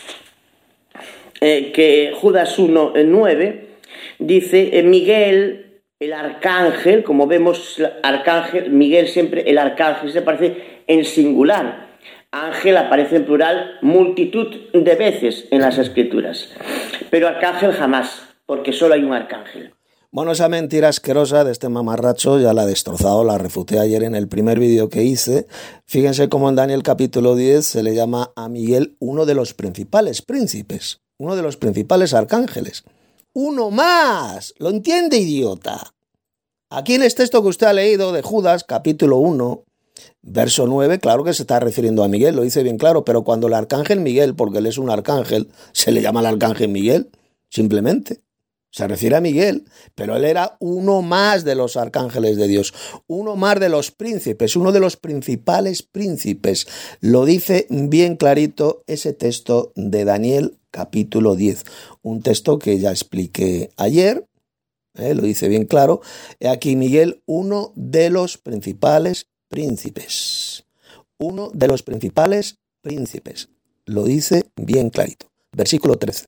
[SPEAKER 2] eh, que Judas uno nueve dice eh, Miguel, el arcángel, como vemos, arcángel, Miguel siempre, el arcángel se aparece en singular. Ángel aparece en plural multitud de veces en las Escrituras, pero arcángel jamás, porque solo hay un arcángel.
[SPEAKER 1] Bueno, esa mentira asquerosa de este mamarracho ya la he destrozado, la refuté ayer en el primer vídeo que hice. Fíjense cómo en Daniel capítulo diez se le llama a Miguel uno de los principales príncipes, uno de los principales arcángeles. ¡Uno más! ¿Lo entiende, idiota? Aquí en este texto que usted ha leído de Judas, capítulo uno, verso nueve, claro que se está refiriendo a Miguel, lo dice bien claro, pero cuando el arcángel Miguel, porque él es un arcángel, se le llama el arcángel Miguel, simplemente. Se refiere a Miguel, pero él era uno más de los arcángeles de Dios, uno más de los príncipes, uno de los principales príncipes. Lo dice bien clarito ese texto de Daniel capítulo diez, un texto que ya expliqué ayer, ¿eh? Lo dice bien claro. He aquí Miguel, uno de los principales príncipes, uno de los principales príncipes. Lo dice bien clarito. Versículo trece.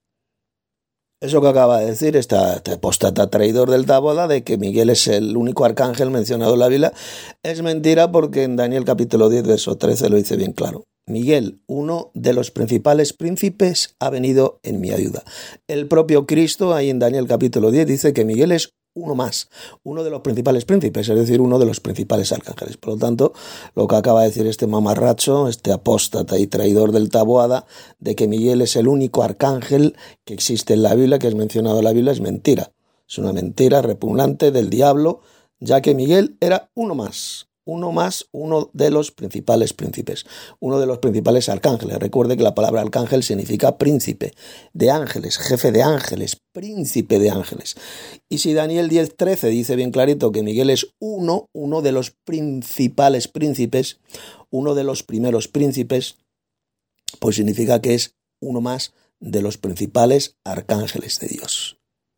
[SPEAKER 1] Eso que acaba de decir este, este apóstata traidor del Taboada de que Miguel es el único arcángel mencionado en la Biblia es mentira, porque en Daniel capítulo diez, verso trece lo dice bien claro. Miguel, uno de los principales príncipes, ha venido en mi ayuda. El propio Cristo, ahí en Daniel capítulo diez, dice que Miguel es uno más, uno de los principales príncipes, es decir, uno de los principales arcángeles. Por lo tanto, lo que acaba de decir este mamarracho, este apóstata y traidor del Taboada, de que Miguel es el único arcángel que existe en la Biblia, que es mencionado en la Biblia, es mentira. Es una mentira repugnante del diablo, ya que Miguel era uno más. Uno más, uno de los principales príncipes, uno de los principales arcángeles. Recuerde que la palabra arcángel significa príncipe de ángeles, jefe de ángeles, príncipe de ángeles. Y si Daniel diez trece dice bien clarito que Miguel es uno, uno de los principales príncipes, uno de los primeros príncipes, pues significa que es uno más de los principales arcángeles de Dios.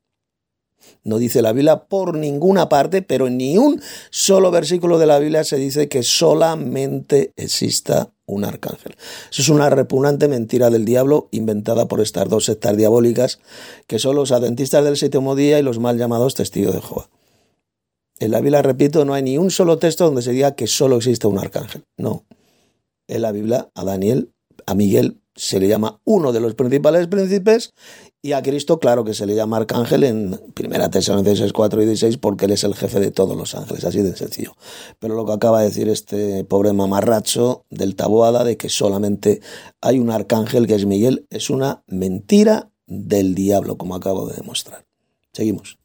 [SPEAKER 1] No dice la Biblia por ninguna parte, pero en ni un solo versículo de la Biblia se dice que solamente exista un arcángel. Eso es una repugnante mentira del diablo inventada por estas dos sectas diabólicas que son los adventistas del séptimo día y los mal llamados testigos de Jehová. En la Biblia, repito, no hay ni un solo texto donde se diga que solo existe un arcángel. No. En la Biblia a Daniel, a Miguel, se le llama uno de los principales príncipes, y a Cristo, claro que se le llama arcángel en primera Tesalonicenses cuatro y dieciséis, porque él es el jefe de todos los ángeles, así de sencillo. Pero lo que acaba de decir este pobre mamarracho del Taboada de que solamente hay un arcángel que es Miguel, es una mentira del diablo, como acabo de demostrar. Seguimos.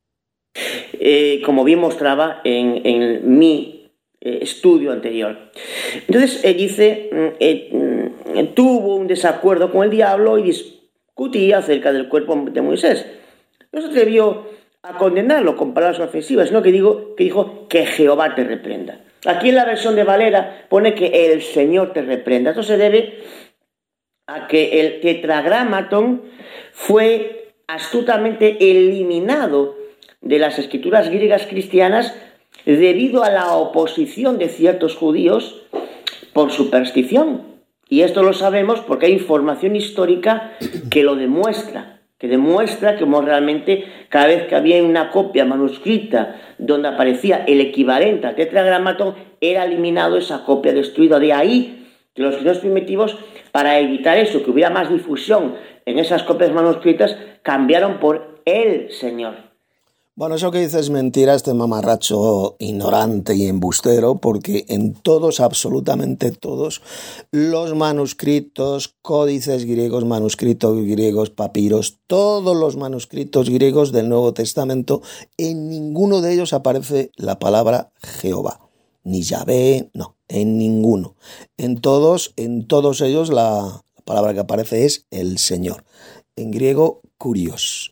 [SPEAKER 2] Eh, como bien mostraba en, en mi eh, estudio anterior. Entonces, él dice, eh, eh, tuvo un desacuerdo con el diablo y discutía acerca del cuerpo de Moisés. No se atrevió a condenarlo con palabras ofensivas, sino que, digo, que dijo que Jehová te reprenda. Aquí en la versión de Valera pone que el Señor te reprenda. Esto se debe a que el tetragramatón fue astutamente eliminado de las escrituras griegas cristianas debido a la oposición de ciertos judíos por superstición. Y esto lo sabemos porque hay información histórica que lo demuestra, que que demuestra cómo realmente cada vez que había una copia manuscrita donde aparecía el equivalente al tetragramatón, era eliminado esa copia destruida. De ahí que los cristianos primitivos, para evitar eso, que hubiera más difusión en esas copias manuscritas, cambiaron por el Señor.
[SPEAKER 1] Bueno, eso que dices es mentira, este mamarracho ignorante y embustero, porque en todos, absolutamente todos, los manuscritos, códices griegos, manuscritos griegos, papiros, todos los manuscritos griegos del Nuevo Testamento, en ninguno de ellos aparece la palabra Jehová, ni Yahvé, no, en ninguno. En todos, en todos ellos la palabra que aparece es el Señor, en griego, kurios,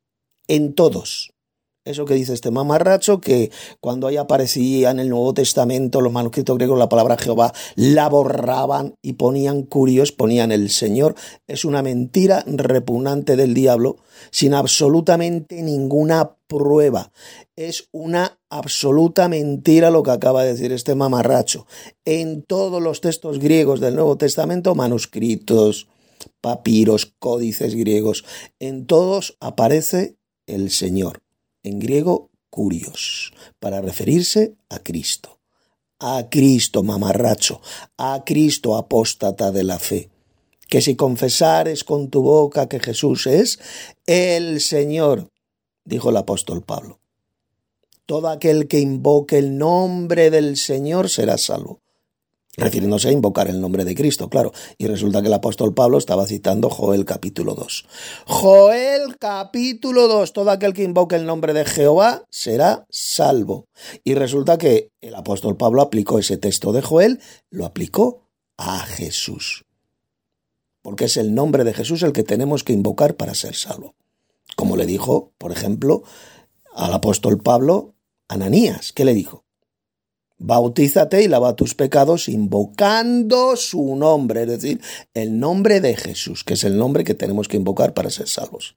[SPEAKER 1] en todos. Eso que dice este mamarracho, que cuando ahí aparecía en el Nuevo Testamento los manuscritos griegos la palabra Jehová, la borraban y ponían kurios, ponían el Señor, es una mentira repugnante del diablo, sin absolutamente ninguna prueba. Es una absoluta mentira lo que acaba de decir este mamarracho. En todos los textos griegos del Nuevo Testamento, manuscritos, papiros, códices griegos, en todos aparece el Señor. En griego, kurios, para referirse a Cristo. A Cristo, mamarracho, a Cristo, apóstata de la fe. Que si confesares con tu boca que Jesús es el Señor, dijo el apóstol Pablo. Todo aquel que invoque el nombre del Señor será salvo. Refiriéndose a invocar el nombre de Cristo, claro. Y resulta que el apóstol Pablo estaba citando Joel capítulo dos. Joel capítulo dos, todo aquel que invoque el nombre de Jehová será salvo. Y resulta que el apóstol Pablo aplicó ese texto de Joel, lo aplicó a Jesús. Porque es el nombre de Jesús el que tenemos que invocar para ser salvo. Como le dijo, por ejemplo, al apóstol Pablo, Ananías. ¿Qué le dijo? Bautízate y lava tus pecados invocando su nombre, es decir, el nombre de Jesús, que es el nombre que tenemos que invocar para ser salvos.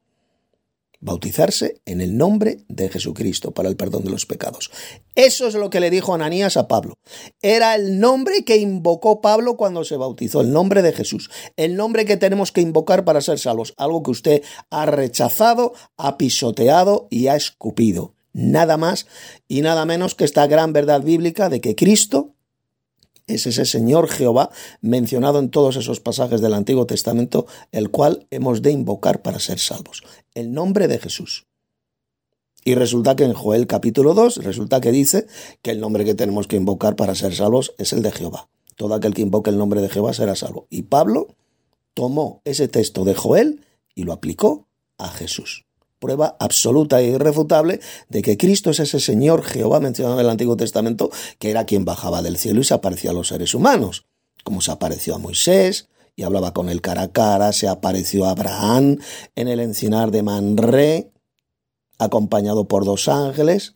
[SPEAKER 1] Bautizarse en el nombre de Jesucristo para el perdón de los pecados. Eso es lo que le dijo Ananías a Pablo. Era el nombre que invocó Pablo cuando se bautizó, el nombre de Jesús. El nombre que tenemos que invocar para ser salvos. Algo que usted ha rechazado, ha pisoteado y ha escupido. Nada más y nada menos que esta gran verdad bíblica de que Cristo es ese Señor Jehová mencionado en todos esos pasajes del Antiguo Testamento, el cual hemos de invocar para ser salvos. El nombre de Jesús. Y resulta que en Joel capítulo dos, resulta que dice que el nombre que tenemos que invocar para ser salvos es el de Jehová. Todo aquel que invoque el nombre de Jehová será salvo. Y Pablo tomó ese texto de Joel y lo aplicó a Jesús. Prueba absoluta e irrefutable de que Cristo es ese Señor Jehová mencionado en el Antiguo Testamento, que era quien bajaba del cielo y se aparecía a los seres humanos, como se apareció a Moisés y hablaba con él cara a cara, se apareció a Abraham en el encinar de Manré, acompañado por dos ángeles,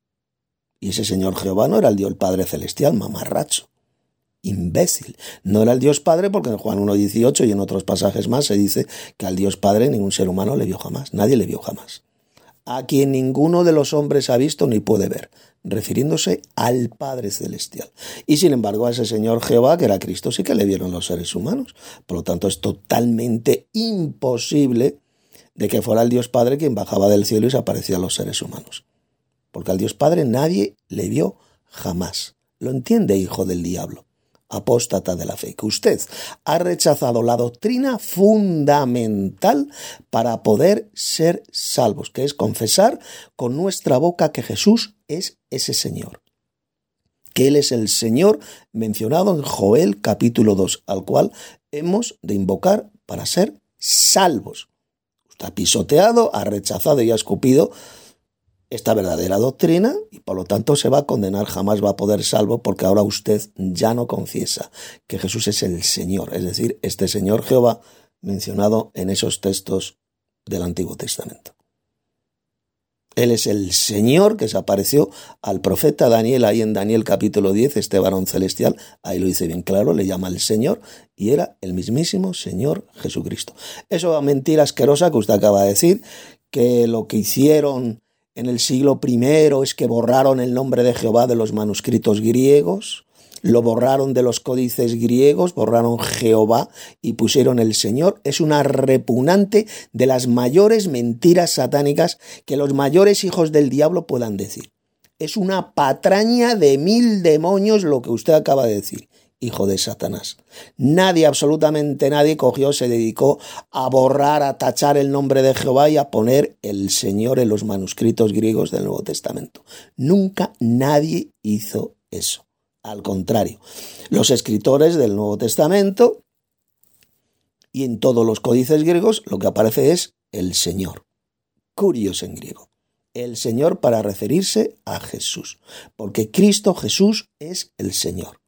[SPEAKER 1] y ese Señor Jehová no era el Dios Padre Celestial, mamarracho, imbécil. No era el Dios Padre porque en Juan uno dieciocho y en otros pasajes más se dice que al Dios Padre ningún ser humano le vio jamás, nadie le vio jamás. A quien ninguno de los hombres ha visto ni puede ver, refiriéndose al Padre Celestial. Y sin embargo a ese Señor Jehová, que era Cristo, sí que le vieron los seres humanos. Por lo tanto es totalmente imposible de que fuera el Dios Padre quien bajaba del cielo y se aparecía a los seres humanos. Porque al Dios Padre nadie le vio jamás. ¿Lo entiende, hijo del diablo? Apóstata de la fe, que usted ha rechazado la doctrina fundamental para poder ser salvos, que es confesar con nuestra boca que Jesús es ese Señor, que Él es el Señor mencionado en Joel capítulo dos, al cual hemos de invocar para ser salvos. Usted ha pisoteado, ha rechazado y ha escupido esta verdadera doctrina y por lo tanto se va a condenar, jamás va a poder salvo porque ahora usted ya no confiesa que Jesús es el Señor, es decir, este Señor Jehová mencionado en esos textos del Antiguo Testamento. Él es el Señor que se apareció al profeta Daniel ahí en Daniel capítulo diez, este varón celestial, ahí lo dice bien claro, le llama el Señor y era el mismísimo Señor Jesucristo. Eso es mentira asquerosa que usted acaba de decir, que lo que hicieron en el siglo primero es que borraron el nombre de Jehová de los manuscritos griegos Lo borraron de los códices griegos, borraron Jehová y pusieron el Señor. Es una repugnante de las mayores mentiras satánicas que los mayores hijos del diablo puedan decir. Es una patraña de mil demonios lo que usted acaba de decir, hijo de Satanás. Nadie, absolutamente nadie, cogió, se dedicó a borrar, a tachar el nombre de Jehová y a poner el Señor en los manuscritos griegos del Nuevo Testamento. Nunca nadie hizo eso. Al contrario, los escritores del Nuevo Testamento y en todos los códices griegos lo que aparece es el Señor, Kurios en griego, el Señor para referirse a Jesús, porque Cristo Jesús es el Señor.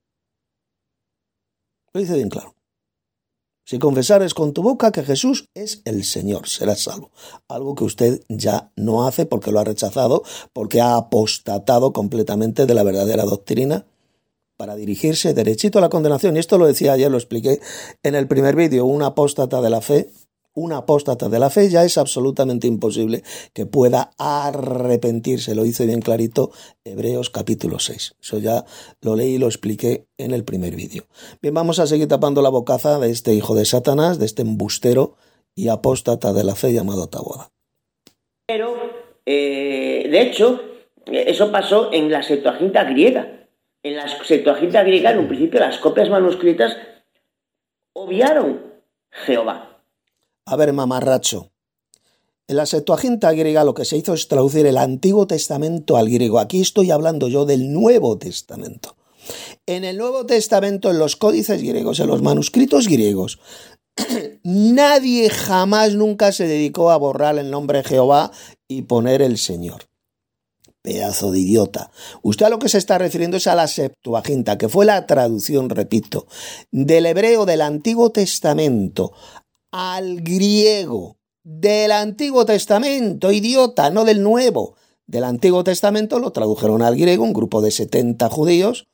[SPEAKER 1] Lo dice bien claro. Si confesares con tu boca que Jesús es el Señor, serás salvo. Algo que usted ya no hace porque lo ha rechazado, porque ha apostatado completamente de la verdadera doctrina para dirigirse derechito a la condenación. Y esto lo decía ayer, lo expliqué en el primer vídeo. Un apóstata de la fe, un apóstata de la fe ya es absolutamente imposible que pueda arrepentirse. Lo hice bien clarito Hebreos capítulo seis. Eso ya lo leí y lo expliqué en el primer vídeo. Bien, vamos a seguir tapando la bocaza de este hijo de Satanás, de este embustero y apóstata de la fe llamado Taboada.
[SPEAKER 2] Pero, eh, de hecho, eso pasó en la Septuaginta griega. En la Septuaginta griega, en un principio, las copias manuscritas obviaron Jehová.
[SPEAKER 1] A ver, mamarracho. En la Septuaginta griega lo que se hizo es traducir el Antiguo Testamento al griego. Aquí estoy hablando yo del Nuevo Testamento. En el Nuevo Testamento, en los códices griegos, en los manuscritos griegos, nadie jamás nunca se dedicó a borrar el nombre Jehová y poner el Señor. Pedazo de idiota. Usted a lo que se está refiriendo es a la Septuaginta, que fue la traducción, repito, del hebreo del Antiguo Testamento al griego del Antiguo Testamento, idiota, no del Nuevo. Del Antiguo Testamento lo tradujeron al griego, un grupo de setenta judíos,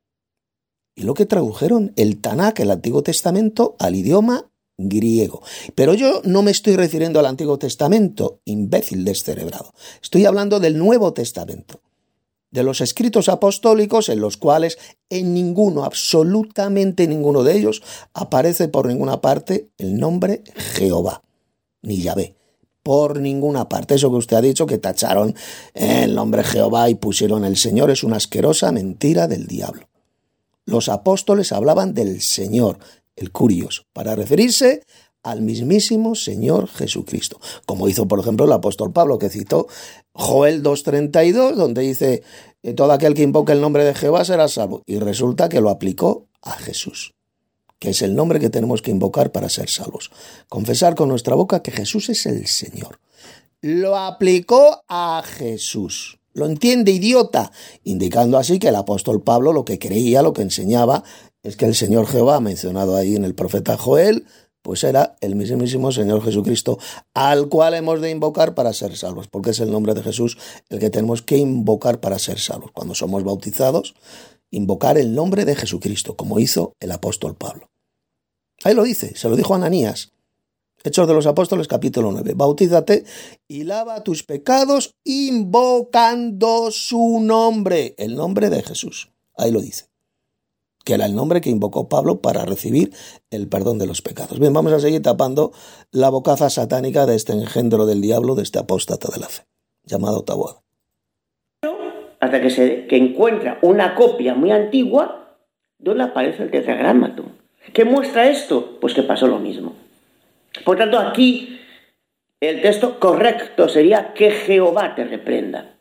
[SPEAKER 1] y lo que tradujeron el Tanakh, el Antiguo Testamento, al idioma griego. Pero yo no me estoy refiriendo al Antiguo Testamento, imbécil descerebrado. Estoy hablando del Nuevo Testamento, de los escritos apostólicos en los cuales en ninguno, absolutamente ninguno de ellos, aparece por ninguna parte el nombre Jehová, ni Yahvé, por ninguna parte. Eso que usted ha dicho, que tacharon el nombre Jehová y pusieron el Señor, es una asquerosa mentira del diablo. Los apóstoles hablaban del Señor, el Kurios, para referirse al mismísimo Señor Jesucristo, como hizo por ejemplo el apóstol Pablo, que citó Joel dos treinta y dos, donde dice todo aquel que invoque el nombre de Jehová será salvo, y resulta que lo aplicó a Jesús, que es el nombre que tenemos que invocar para ser salvos. Confesar con nuestra boca que Jesús es el Señor. Lo aplicó a Jesús. ¿Lo entiende, idiota? Indicando así que el apóstol Pablo lo que creía, lo que enseñaba, es que el Señor Jehová, mencionado ahí en el profeta Joel, pues era el mismísimo Señor Jesucristo, al cual hemos de invocar para ser salvos, porque es el nombre de Jesús el que tenemos que invocar para ser salvos. Cuando somos bautizados, invocar el nombre de Jesucristo, como hizo el apóstol Pablo. Ahí lo dice, se lo dijo a Ananías. Hechos de los Apóstoles, capítulo nueve. Bautízate y lava tus pecados invocando su nombre, el nombre de Jesús. Ahí lo dice, que era el nombre que invocó Pablo para recibir el perdón de los pecados. Bien, vamos a seguir tapando la bocaza satánica de este engendro del diablo, de este apóstata de la fe, llamado Taboada.
[SPEAKER 2] Hasta que se que encuentra una copia muy antigua donde aparece el tetragrámaton. ¿Qué muestra esto? Pues que pasó lo mismo. Por tanto, aquí el texto correcto sería que Jehová te reprenda.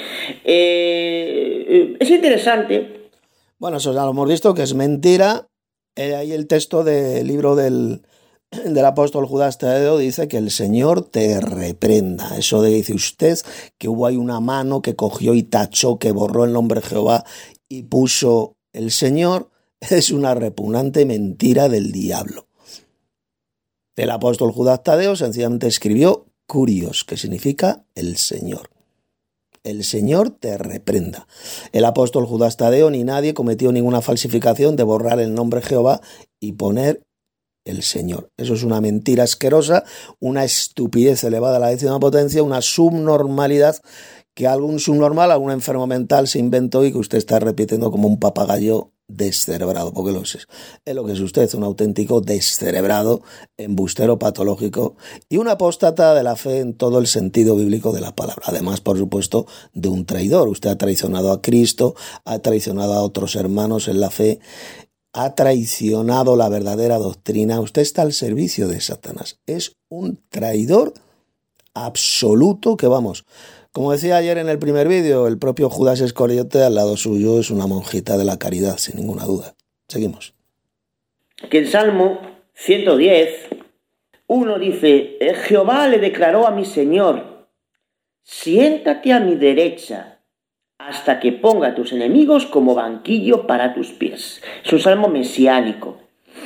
[SPEAKER 2] Eh, es interesante.
[SPEAKER 1] Bueno, eso ya lo hemos visto, que es mentira. Eh, ahí el texto del libro del, del apóstol Judas Tadeo dice que el Señor te reprenda. Eso de dice usted que hubo ahí una mano que cogió y tachó, que borró el nombre Jehová y puso el Señor, es una repugnante mentira del diablo. El apóstol Judas Tadeo sencillamente escribió Kurios, que significa el Señor. El Señor te reprenda. El apóstol Judas Tadeo ni nadie cometió ninguna falsificación de borrar el nombre Jehová y poner el Señor. Eso es una mentira asquerosa, una estupidez elevada a la décima potencia, una subnormalidad que algún subnormal, algún enfermo mental se inventó y que usted está repitiendo como un papagayo descerebrado, porque lo es. Es lo que es usted, un auténtico descerebrado, embustero patológico y un apóstata de la fe en todo el sentido bíblico de la palabra. Además, por supuesto, de un traidor. Usted ha traicionado a Cristo, ha traicionado a otros hermanos en la fe, ha traicionado la verdadera doctrina. Usted está al servicio de Satanás. Es un traidor absoluto que, vamos, como decía ayer en el primer vídeo, el propio Judas Iscariote al lado suyo es una monjita de la caridad, sin ninguna duda. Seguimos.
[SPEAKER 2] Que el Salmo ciento diez, uno dice: Jehová le declaró a mi Señor, siéntate a mi derecha hasta que ponga a tus enemigos como banquillo para tus pies. Es un salmo mesiánico.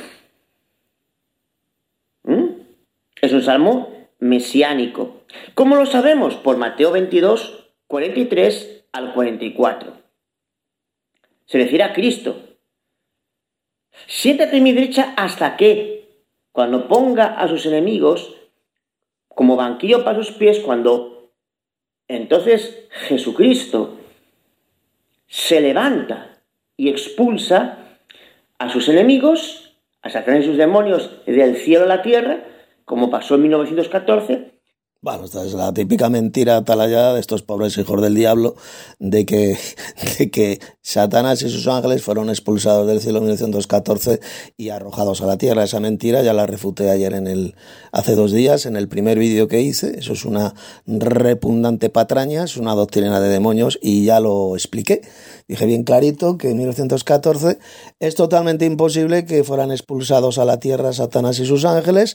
[SPEAKER 2] ¿Mm? Es un salmo mesiánico. ¿Cómo lo sabemos? Por Mateo veintidós, cuarenta y tres al cuarenta y cuatro. Se refiere a Cristo. Siéntate a mi derecha hasta que, cuando ponga a sus enemigos como banquillo para sus pies, cuando entonces Jesucristo se levanta y expulsa a sus enemigos, a Satanás y sus demonios del cielo a la tierra, como pasó en mil novecientos catorce.
[SPEAKER 1] Bueno, esta es la típica mentira atalayada de estos pobres hijos del diablo, de que, de que Satanás y sus ángeles fueron expulsados del cielo en mil novecientos catorce y arrojados a la tierra. Esa mentira ya la refuté ayer en el, hace dos días, en el primer vídeo que hice. Eso es una repugnante patraña, es una doctrina de demonios y ya lo expliqué. Dije bien clarito que en mil novecientos catorce es totalmente imposible que fueran expulsados a la tierra Satanás y sus ángeles,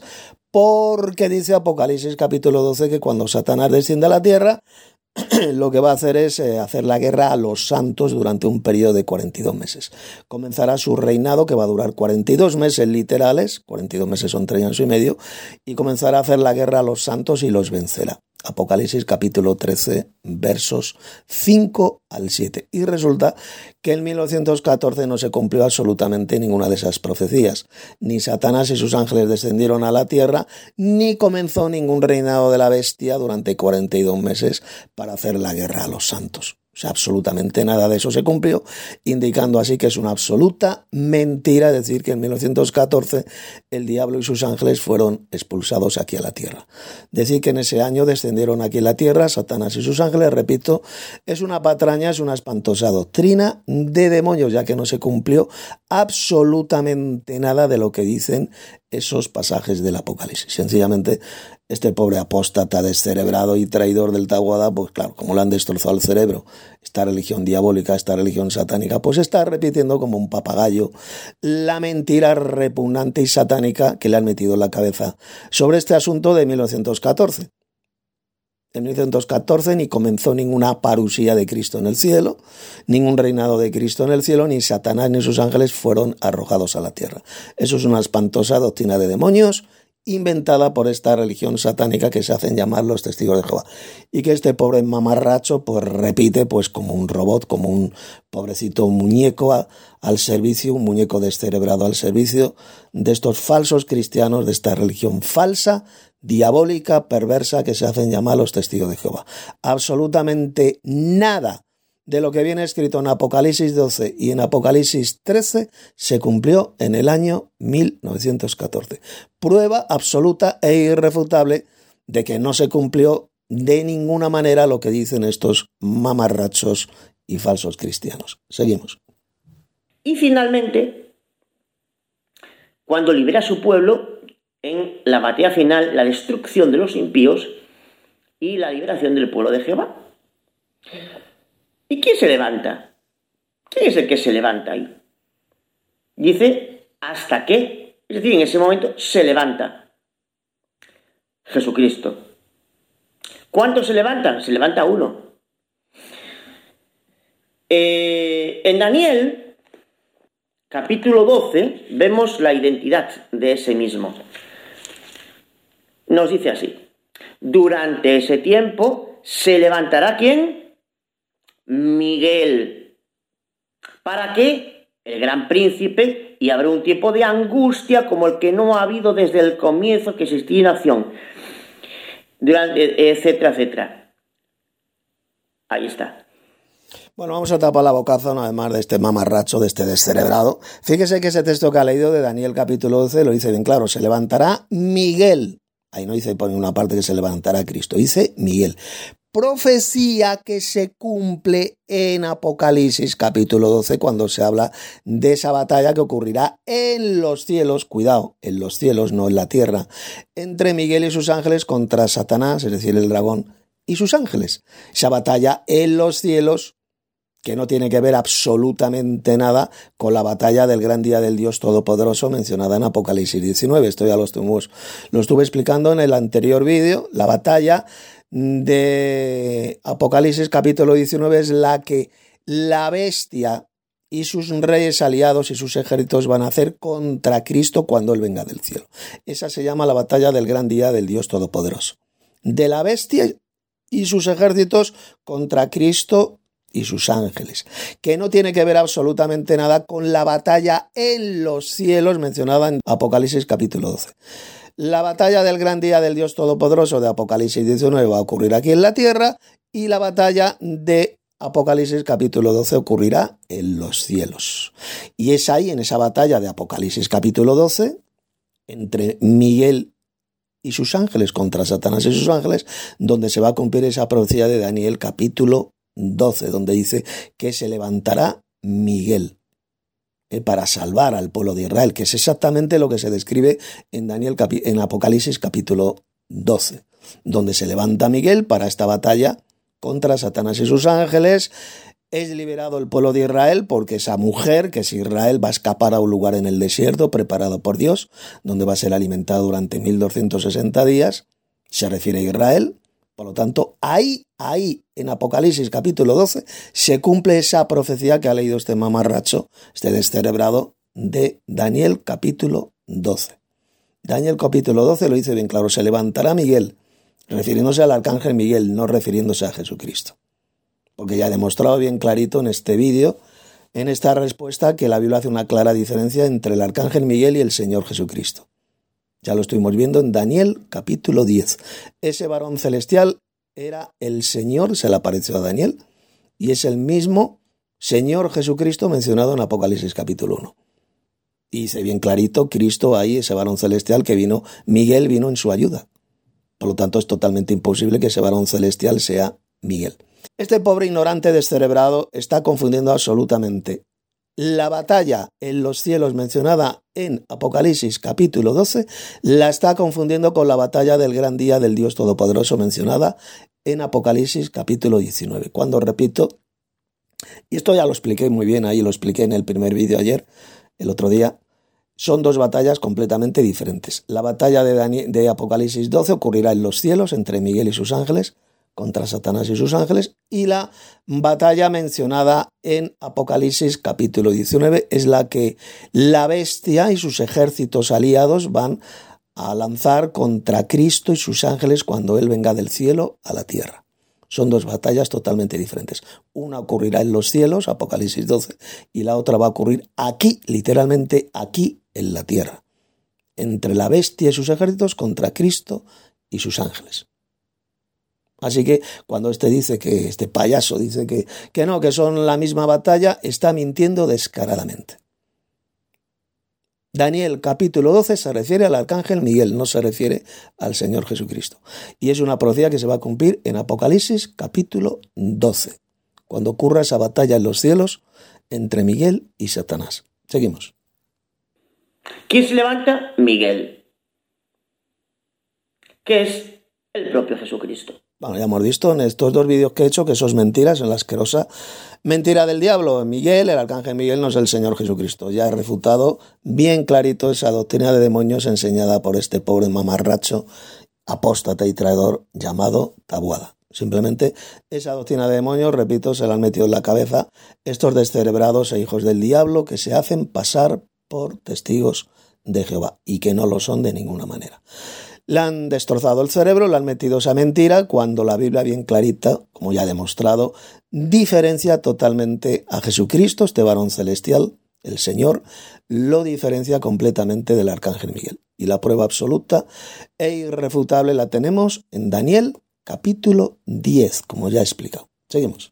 [SPEAKER 1] porque dice Apocalipsis capítulo doce que cuando Satanás descienda a la tierra, lo que va a hacer es eh, hacer la guerra a los santos durante un periodo de cuarenta y dos meses. Comenzará su reinado, que va a durar cuarenta y dos meses literales, cuarenta y dos meses son tres años y medio, y comenzará a hacer la guerra a los santos y los vencerá. Apocalipsis capítulo trece, versos cinco al siete. Y resulta que en mil novecientos catorce no se cumplió absolutamente ninguna de esas profecías. Ni Satanás y sus ángeles descendieron a la tierra, ni comenzó ningún reinado de la bestia durante cuarenta y dos meses para hacer la guerra a los santos. O sea, absolutamente nada de eso se cumplió, indicando así que es una absoluta mentira decir que en mil novecientos catorce el diablo y sus ángeles fueron expulsados aquí a la tierra. Decir que en ese año descendieron aquí a la tierra Satanás y sus ángeles, repito, es una patraña, es una espantosa doctrina de demonios, ya que no se cumplió absolutamente nada de lo que dicen esos pasajes del Apocalipsis. Sencillamente, este pobre apóstata descerebrado y traidor del Tahuada, pues claro, como le han destrozado el cerebro, esta religión diabólica, esta religión satánica, pues está repitiendo como un papagayo la mentira repugnante y satánica que le han metido en la cabeza sobre este asunto de mil novecientos catorce. En mil novecientos catorce ni comenzó ninguna parusía de Cristo en el cielo, ningún reinado de Cristo en el cielo, ni Satanás ni sus ángeles fueron arrojados a la tierra. Eso es una espantosa doctrina de demonios inventada por esta religión satánica que se hacen llamar los testigos de Jehová. Y que este pobre mamarracho pues repite pues como un robot, como un pobrecito muñeco a, al servicio, un muñeco descerebrado al servicio de estos falsos cristianos, de esta religión falsa, diabólica, perversa, que se hacen llamar los testigos de Jehová. Absolutamente nada de lo que viene escrito en Apocalipsis doce y en Apocalipsis trece se cumplió en el año mil novecientos catorce. Prueba absoluta e irrefutable de que no se cumplió de ninguna manera lo que dicen estos mamarrachos y falsos cristianos. Seguimos.
[SPEAKER 2] Y finalmente, cuando libera a su pueblo en la batalla final, la destrucción de los impíos y la liberación del pueblo de Jehová. ¿Y quién se levanta? ¿Quién es el que se levanta ahí? Dice, ¿hasta qué? Es decir, en ese momento se levanta Jesucristo. ¿Cuántos se levantan? Se levanta uno. Eh, en Daniel, capítulo doce, vemos la identidad de ese mismo. Nos dice así: durante ese tiempo se levantará ¿quién? Miguel. ¿Para qué? El gran príncipe, y habrá un tiempo de angustia como el que no ha habido desde el comienzo que existía nación, durante, etcétera, etcétera. Ahí está.
[SPEAKER 1] Bueno, vamos a tapar la bocaza una vez más de este mamarracho, de este descerebrado. Fíjese que ese texto que ha leído de Daniel capítulo doce lo dice bien claro. Se levantará Miguel. Ahí no dice por una parte que se levantará Cristo. Dice Miguel. Profecía que se cumple en Apocalipsis capítulo doce cuando se habla de esa batalla que ocurrirá en los cielos, cuidado, en los cielos, no en la tierra, entre Miguel y sus ángeles contra Satanás, es decir, el dragón, y sus ángeles. Esa batalla en los cielos que no tiene que ver absolutamente nada con la batalla del gran día del Dios Todopoderoso mencionada en Apocalipsis diecinueve. Esto ya lo estuve, lo estuve explicando en el anterior vídeo. La batalla de Apocalipsis capítulo diecinueve es la que la bestia y sus reyes aliados y sus ejércitos van a hacer contra Cristo cuando Él venga del cielo. Esa se llama la batalla del gran día del Dios Todopoderoso. De la bestia y sus ejércitos contra Cristo y sus ángeles, que no tiene que ver absolutamente nada con la batalla en los cielos mencionada en Apocalipsis capítulo doce. La batalla del gran día del Dios Todopoderoso de Apocalipsis diecinueve va a ocurrir aquí en la tierra y la batalla de Apocalipsis capítulo doce ocurrirá en los cielos. Y es ahí, en esa batalla de Apocalipsis capítulo doce, entre Miguel y sus ángeles contra Satanás y sus ángeles, donde se va a cumplir esa profecía de Daniel capítulo doce, donde dice que se levantará Miguel eh, para salvar al pueblo de Israel, que es exactamente lo que se describe en Daniel capi- en Apocalipsis capítulo doce, donde se levanta Miguel para esta batalla contra Satanás y sus ángeles. Es liberado el pueblo de Israel porque esa mujer, que es Israel, va a escapar a un lugar en el desierto preparado por Dios, donde va a ser alimentado durante mil doscientos sesenta días. Se refiere a Israel. Por lo tanto, ahí, ahí, en Apocalipsis capítulo doce, se cumple esa profecía que ha leído este mamarracho, este descerebrado, de Daniel capítulo doce. Daniel capítulo doce lo dice bien claro, se levantará Miguel, refiriéndose al arcángel Miguel, no refiriéndose a Jesucristo. Porque ya he demostrado bien clarito en este vídeo, en esta respuesta, que la Biblia hace una clara diferencia entre el arcángel Miguel y el Señor Jesucristo. Ya lo estuvimos viendo en Daniel capítulo diez. Ese varón celestial era el Señor, se le apareció a Daniel, y es el mismo Señor Jesucristo mencionado en Apocalipsis capítulo uno. Y dice bien clarito, Cristo ahí, ese varón celestial que vino, Miguel vino en su ayuda. Por lo tanto, es totalmente imposible que ese varón celestial sea Miguel. Este pobre ignorante descerebrado está confundiendo absolutamente la batalla en los cielos mencionada en Apocalipsis capítulo doce, la está confundiendo con la batalla del gran día del Dios Todopoderoso mencionada en Apocalipsis capítulo diecinueve. Cuando repito, y esto ya lo expliqué muy bien ahí, lo expliqué en el primer vídeo ayer, el otro día, son dos batallas completamente diferentes. La batalla de, Daniel, de Apocalipsis doce ocurrirá en los cielos entre Miguel y sus ángeles, contra Satanás y sus ángeles, y la batalla mencionada en Apocalipsis capítulo diecinueve es la que la bestia y sus ejércitos aliados van a lanzar contra Cristo y sus ángeles cuando Él venga del cielo a la tierra. Son dos batallas totalmente diferentes. Una ocurrirá en los cielos, Apocalipsis doce, y la otra va a ocurrir aquí, literalmente aquí en la tierra, entre la bestia y sus ejércitos contra Cristo y sus ángeles. Así que cuando este dice que, este payaso dice que, que no, que son la misma batalla, está mintiendo descaradamente. Daniel capítulo doce se refiere al arcángel Miguel, no se refiere al Señor Jesucristo. Y es una profecía que se va a cumplir en Apocalipsis capítulo doce, cuando ocurra esa batalla en los cielos entre Miguel y Satanás. Seguimos.
[SPEAKER 2] ¿Quién se levanta? Miguel, que es el propio Jesucristo.
[SPEAKER 1] Bueno, ya hemos visto en estos dos vídeos que he hecho que eso es mentira, es la asquerosa mentira del diablo. Miguel, el arcángel Miguel, no es el Señor Jesucristo. Ya he refutado bien clarito esa doctrina de demonios enseñada por este pobre mamarracho, apóstata y traidor llamado Taboada. Simplemente esa doctrina de demonios, repito, se la han metido en la cabeza estos descerebrados e hijos del diablo que se hacen pasar por testigos de Jehová y que no lo son de ninguna manera. Le han destrozado el cerebro, le han metido esa mentira, cuando la Biblia bien clarita, como ya he demostrado, diferencia totalmente a Jesucristo, este varón celestial, el Señor, lo diferencia completamente del arcángel Miguel. Y la prueba absoluta e irrefutable la tenemos en Daniel capítulo diez, como ya he explicado. Seguimos.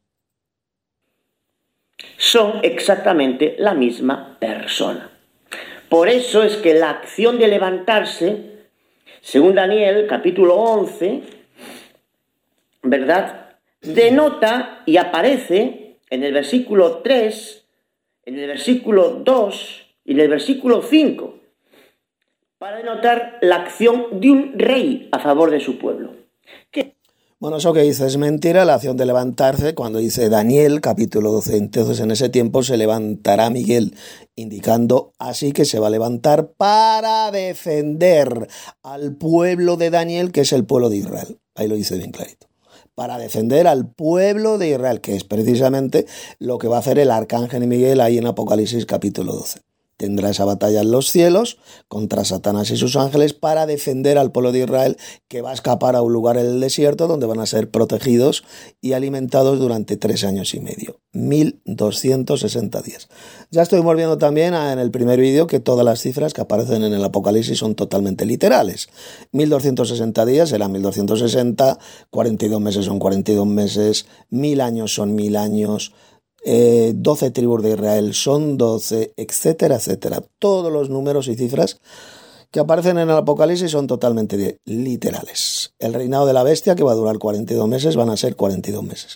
[SPEAKER 2] Son exactamente la misma persona. Por eso es que la acción de levantarse, según Daniel capítulo once, ¿verdad?, denota y aparece en el versículo tres, en el versículo dos y en el versículo cinco, para denotar la acción de un rey a favor de su pueblo. ¿Qué?
[SPEAKER 1] Bueno, eso que dice es mentira, la acción de levantarse, cuando dice Daniel, capítulo doce, entonces en ese tiempo se levantará Miguel, indicando así que se va a levantar para defender al pueblo de Daniel, que es el pueblo de Israel. Ahí lo dice bien clarito. Para defender al pueblo de Israel, que es precisamente lo que va a hacer el arcángel Miguel ahí en Apocalipsis capítulo doce. Tendrá esa batalla en los cielos contra Satanás y sus ángeles para defender al pueblo de Israel, que va a escapar a un lugar en el desierto donde van a ser protegidos y alimentados durante tres años y medio, mil doscientos sesenta días. Ya estoy volviendo también a, en el primer vídeo, que todas las cifras que aparecen en el Apocalipsis son totalmente literales. mil doscientos sesenta días serán mil doscientos sesenta, cuarenta y dos meses son cuarenta y dos meses, mil años son mil años, Eh, doce tribus de Israel son doce, etcétera, etcétera. Todos los números y cifras que aparecen en el Apocalipsis son totalmente literales. El reinado de la bestia, que va a durar cuarenta y dos meses, van a ser cuarenta y dos meses.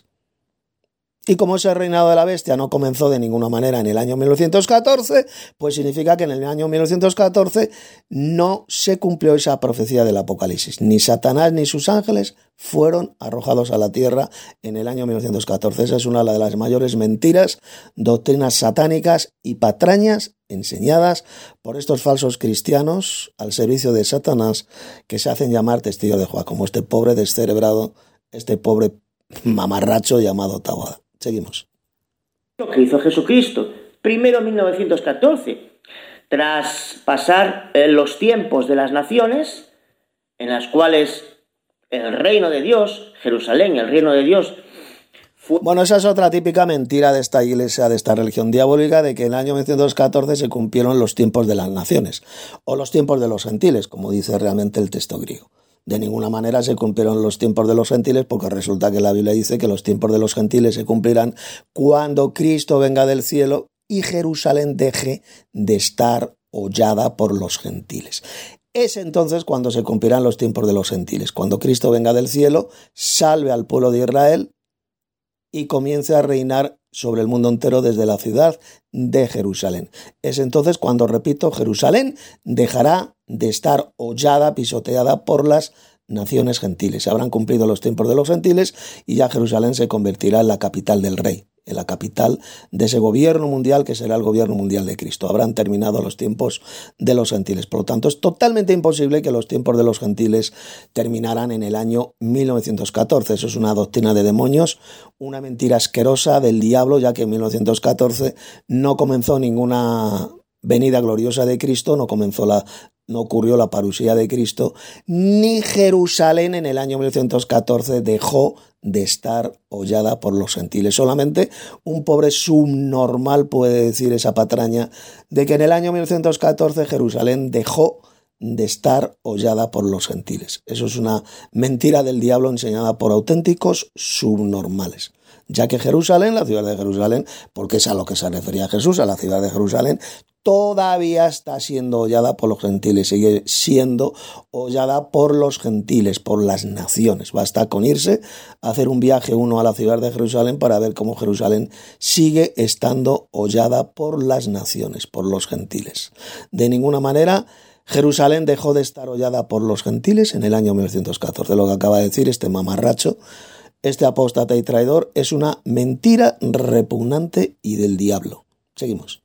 [SPEAKER 1] Y como ese reinado de la bestia no comenzó de ninguna manera en el año mil novecientos catorce, pues significa que en el año mil novecientos catorce no se cumplió esa profecía del Apocalipsis. Ni Satanás ni sus ángeles fueron arrojados a la tierra en el año mil novecientos catorce. Esa es una de las mayores mentiras, doctrinas satánicas y patrañas enseñadas por estos falsos cristianos al servicio de Satanás, que se hacen llamar testigos de Jehová, como este pobre descerebrado, este pobre mamarracho llamado Taboada. Seguimos.
[SPEAKER 2] Lo que hizo Jesucristo, primero en mil novecientos catorce, tras pasar eh, los tiempos de las naciones, en las cuales el reino de Dios, Jerusalén, el reino de Dios, fue...
[SPEAKER 1] Bueno, esa es otra típica mentira de esta iglesia, de esta religión diabólica, de que en el año mil novecientos catorce se cumplieron los tiempos de las naciones, o los tiempos de los gentiles, como dice realmente el texto griego. De ninguna manera se cumplieron los tiempos de los gentiles, porque resulta que la Biblia dice que los tiempos de los gentiles se cumplirán cuando Cristo venga del cielo y Jerusalén deje de estar hollada por los gentiles. Es entonces cuando se cumplirán los tiempos de los gentiles, cuando Cristo venga del cielo, salve al pueblo de Israel y comience a reinar sobre el mundo entero desde la ciudad de Jerusalén. Es entonces cuando, repito, Jerusalén dejará de estar hollada, pisoteada por las naciones gentiles. Se habrán cumplido los tiempos de los gentiles y ya Jerusalén se convertirá en la capital del rey, en la capital de ese gobierno mundial que será el gobierno mundial de Cristo. Habrán terminado los tiempos de los gentiles. Por lo tanto, es totalmente imposible que los tiempos de los gentiles terminaran en el año mil novecientos catorce. Eso es una doctrina de demonios, una mentira asquerosa del diablo, ya que en mil novecientos catorce no comenzó ninguna venida gloriosa de Cristo, no comenzó la... no ocurrió la parusía de Cristo, ni Jerusalén en el año mil novecientos catorce dejó de estar hollada por los gentiles. Solamente un pobre subnormal puede decir esa patraña de que en el año mil novecientos catorce Jerusalén dejó de estar hollada por los gentiles. Eso es una mentira del diablo enseñada por auténticos subnormales, ya que Jerusalén, la ciudad de Jerusalén, porque es a lo que se refería Jesús, a la ciudad de Jerusalén, todavía está siendo hollada por los gentiles, sigue siendo hollada por los gentiles, por las naciones. Basta con irse a hacer un viaje uno a la ciudad de Jerusalén para ver cómo Jerusalén sigue estando hollada por las naciones, por los gentiles. De ninguna manera Jerusalén dejó de estar hollada por los gentiles en el año mil novecientos catorce. Lo que acaba de decir este mamarracho, este apóstata y traidor, es una mentira repugnante y del diablo. Seguimos.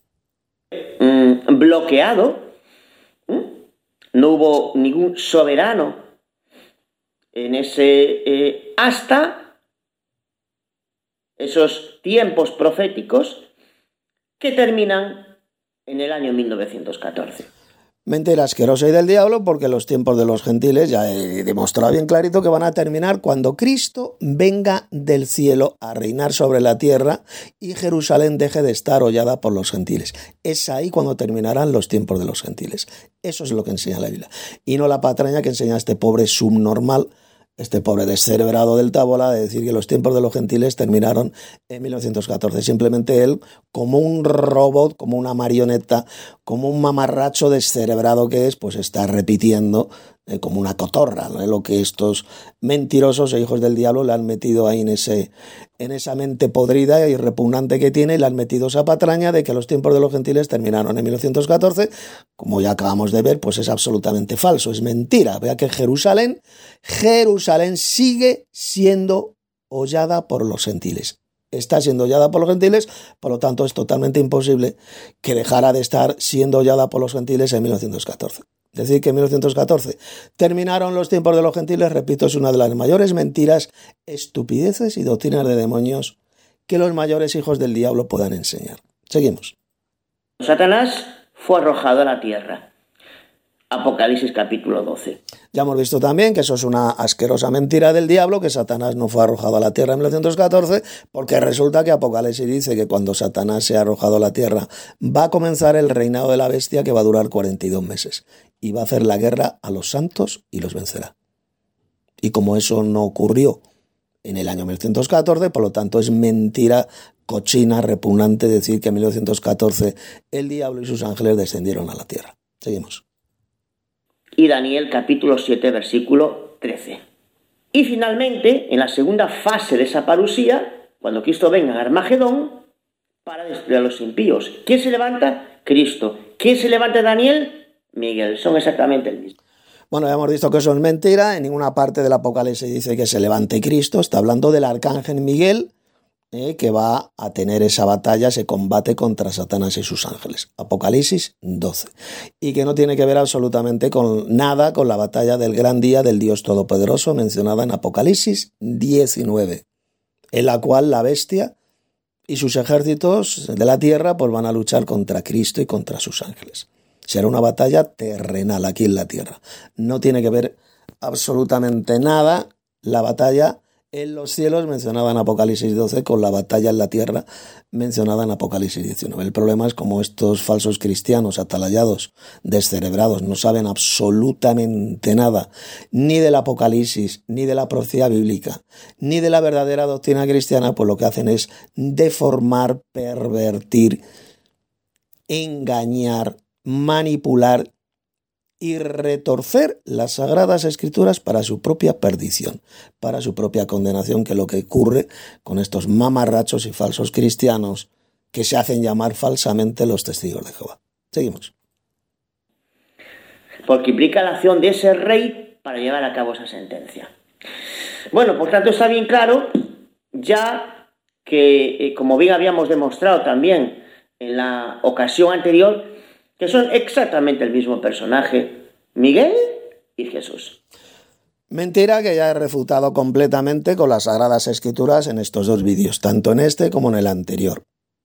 [SPEAKER 2] Mm, bloqueado. ¿Mm? No hubo ningún soberano en ese eh, hasta esos tiempos proféticos que terminan en el año mil novecientos catorce.
[SPEAKER 1] Mentira asquerosa y del diablo, porque los tiempos de los gentiles, ya he demostrado bien clarito que van a terminar cuando Cristo venga del cielo a reinar sobre la tierra y Jerusalén deje de estar hollada por los gentiles. Es ahí cuando terminarán los tiempos de los gentiles. Eso es lo que enseña la Biblia. Y no la patraña que enseña este pobre subnormal, este pobre descerebrado del Tábola, de decir que los tiempos de los gentiles terminaron en mil novecientos catorce. Simplemente él, como un robot, como una marioneta, como un mamarracho descerebrado que es, pues está repitiendo eh, como una cotorra, ¿no? Lo que estos mentirosos e hijos del diablo le han metido ahí en, ese, en esa mente podrida y repugnante que tiene, y le han metido esa patraña de que los tiempos de los gentiles terminaron en mil novecientos catorce. Como ya acabamos de ver, pues es absolutamente falso, es mentira. Vea que Jerusalén, Jerusalén sigue siendo hollada por los gentiles. Está siendo hollada por los gentiles, por lo tanto es totalmente imposible que dejara de estar siendo hollada por los gentiles en mil novecientos catorce. Decir que en mil novecientos catorce terminaron los tiempos de los gentiles, repito, es una de las mayores mentiras, estupideces y doctrinas de demonios que los mayores hijos del diablo puedan enseñar. Seguimos.
[SPEAKER 2] Satanás fue arrojado a la tierra. Apocalipsis capítulo doce.
[SPEAKER 1] Ya hemos visto también que eso es una asquerosa mentira del diablo, que Satanás no fue arrojado a la tierra en mil novecientos catorce, porque resulta que Apocalipsis dice que cuando Satanás sea arrojado a la tierra va a comenzar el reinado de la bestia, que va a durar cuarenta y dos meses, y va a hacer la guerra a los santos y los vencerá. Y como eso no ocurrió en el año mil novecientos catorce, por lo tanto es mentira cochina, repugnante decir que en mil novecientos catorce el diablo y sus ángeles descendieron a la tierra. Seguimos.
[SPEAKER 2] Y Daniel capítulo siete versículo trece. Y finalmente, en la segunda fase de esa parusía, cuando Cristo venga a Armagedón para destruir a los impíos, ¿quién se levanta? Cristo. ¿Quién se levanta? Daniel, Miguel. Son exactamente el mismo.
[SPEAKER 1] Bueno, ya hemos visto que eso es mentira. En ninguna parte del Apocalipsis dice que se levante Cristo. Está hablando del arcángel Miguel, eh, que va a tener esa batalla, ese combate contra Satanás y sus ángeles. Apocalipsis doce. Y que no tiene que ver absolutamente con nada con la batalla del gran día del Dios Todopoderoso mencionada en Apocalipsis diecinueve, en la cual la bestia y sus ejércitos de la tierra pues van a luchar contra Cristo y contra sus ángeles. Será una batalla terrenal aquí en la tierra. No tiene que ver absolutamente nada la batalla en los cielos mencionada en Apocalipsis doce con la batalla en la tierra mencionada en Apocalipsis diecinueve. El problema es como estos falsos cristianos atalayados, descerebrados, no saben absolutamente nada ni del Apocalipsis, ni de la profecía bíblica, ni de la verdadera doctrina cristiana, pues lo que hacen es deformar, pervertir, engañar, manipular y retorcer las Sagradas Escrituras para su propia perdición, para su propia condenación, que es lo que ocurre con estos mamarrachos y falsos cristianos que se hacen llamar falsamente los testigos de Jehová. Seguimos.
[SPEAKER 2] Porque implica la acción de ese rey para llevar a cabo esa sentencia. Bueno, por tanto está bien claro, ya que, eh, como bien habíamos demostrado también en la ocasión anterior, que son exactamente el mismo personaje, Miguel y Jesús.
[SPEAKER 1] Mentira que ya he refutado completamente con las Sagradas Escrituras en estos dos vídeos, tanto en este como en el anterior.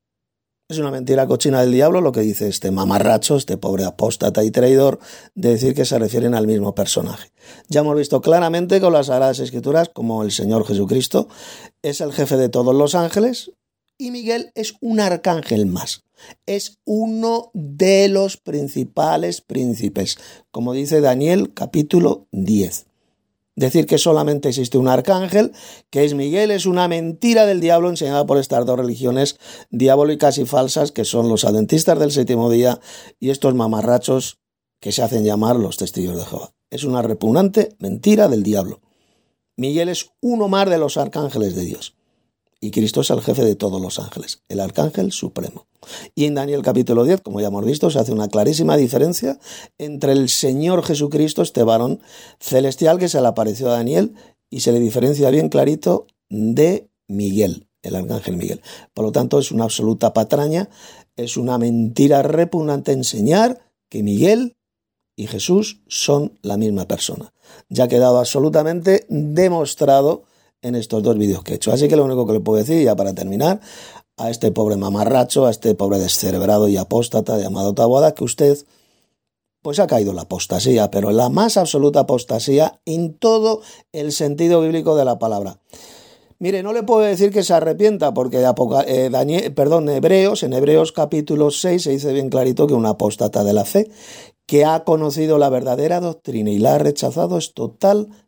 [SPEAKER 1] Es una mentira cochina del diablo lo que dice este mamarracho, este pobre apóstata y traidor, de decir que se refieren al mismo personaje. Ya hemos visto claramente con las Sagradas Escrituras como el Señor Jesucristo es el jefe de todos los ángeles y Miguel es un arcángel más. Es uno de los principales príncipes, como dice Daniel capítulo diez. Decir que solamente existe un arcángel, que es Miguel, es una mentira del diablo enseñada por estas dos religiones diabólicas y falsas, que son los adventistas del séptimo día y estos mamarrachos que se hacen llamar los testigos de Jehová. Es una repugnante mentira del diablo. Miguel es uno más de los arcángeles de Dios. Y Cristo es el jefe de todos los ángeles, el arcángel supremo. Y en Daniel capítulo diez, como ya hemos visto, se hace una clarísima diferencia entre el Señor Jesucristo, este varón celestial que se le apareció a Daniel, y se le diferencia bien clarito de Miguel, el arcángel Miguel. Por lo tanto, es una absoluta patraña, es una mentira repugnante enseñar que Miguel y Jesús son la misma persona. Ya ha quedado absolutamente demostrado en estos dos vídeos que he hecho. Así que lo único que le puedo decir, ya para terminar, a este pobre mamarracho, a este pobre descerebrado y apóstata llamado Taboada, que usted pues ha caído en la apostasía, pero en la más absoluta apostasía en todo el sentido bíblico de la palabra. Mire, no le puedo decir que se arrepienta, porque eh, Daniel, perdón, Hebreos, en Hebreos capítulo seis se dice bien clarito que un apóstata de la fe que ha conocido la verdadera doctrina y la ha rechazado es total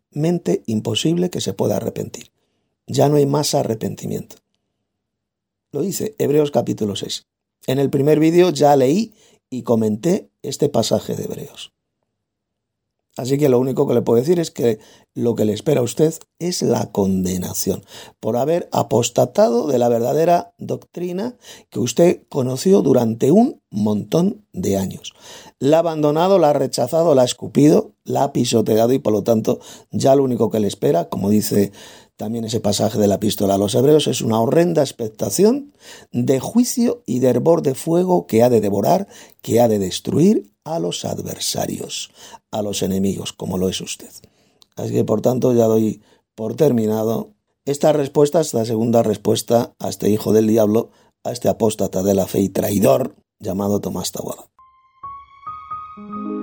[SPEAKER 1] totalmente imposible que se pueda arrepentir. Ya no hay más arrepentimiento. Lo dice Hebreos capítulo seis. En el primer vídeo ya leí y comenté este pasaje de Hebreos. Así que lo único que le puedo decir es que lo que le espera a usted es la condenación por haber apostatado de la verdadera doctrina que usted conoció durante un montón de años. La ha abandonado, la ha rechazado, la ha escupido, la ha pisoteado y por lo tanto ya lo único que le espera, como dice también ese pasaje de la epístola a los Hebreos, es una horrenda expectación de juicio y de hervor de fuego que ha de devorar, que ha de destruir a los adversarios, a los enemigos, como lo es usted. Así que, por tanto, ya doy por terminado esta respuesta, esta segunda respuesta a este hijo del diablo, a este apóstata de la fe y traidor llamado Tomás Taboada.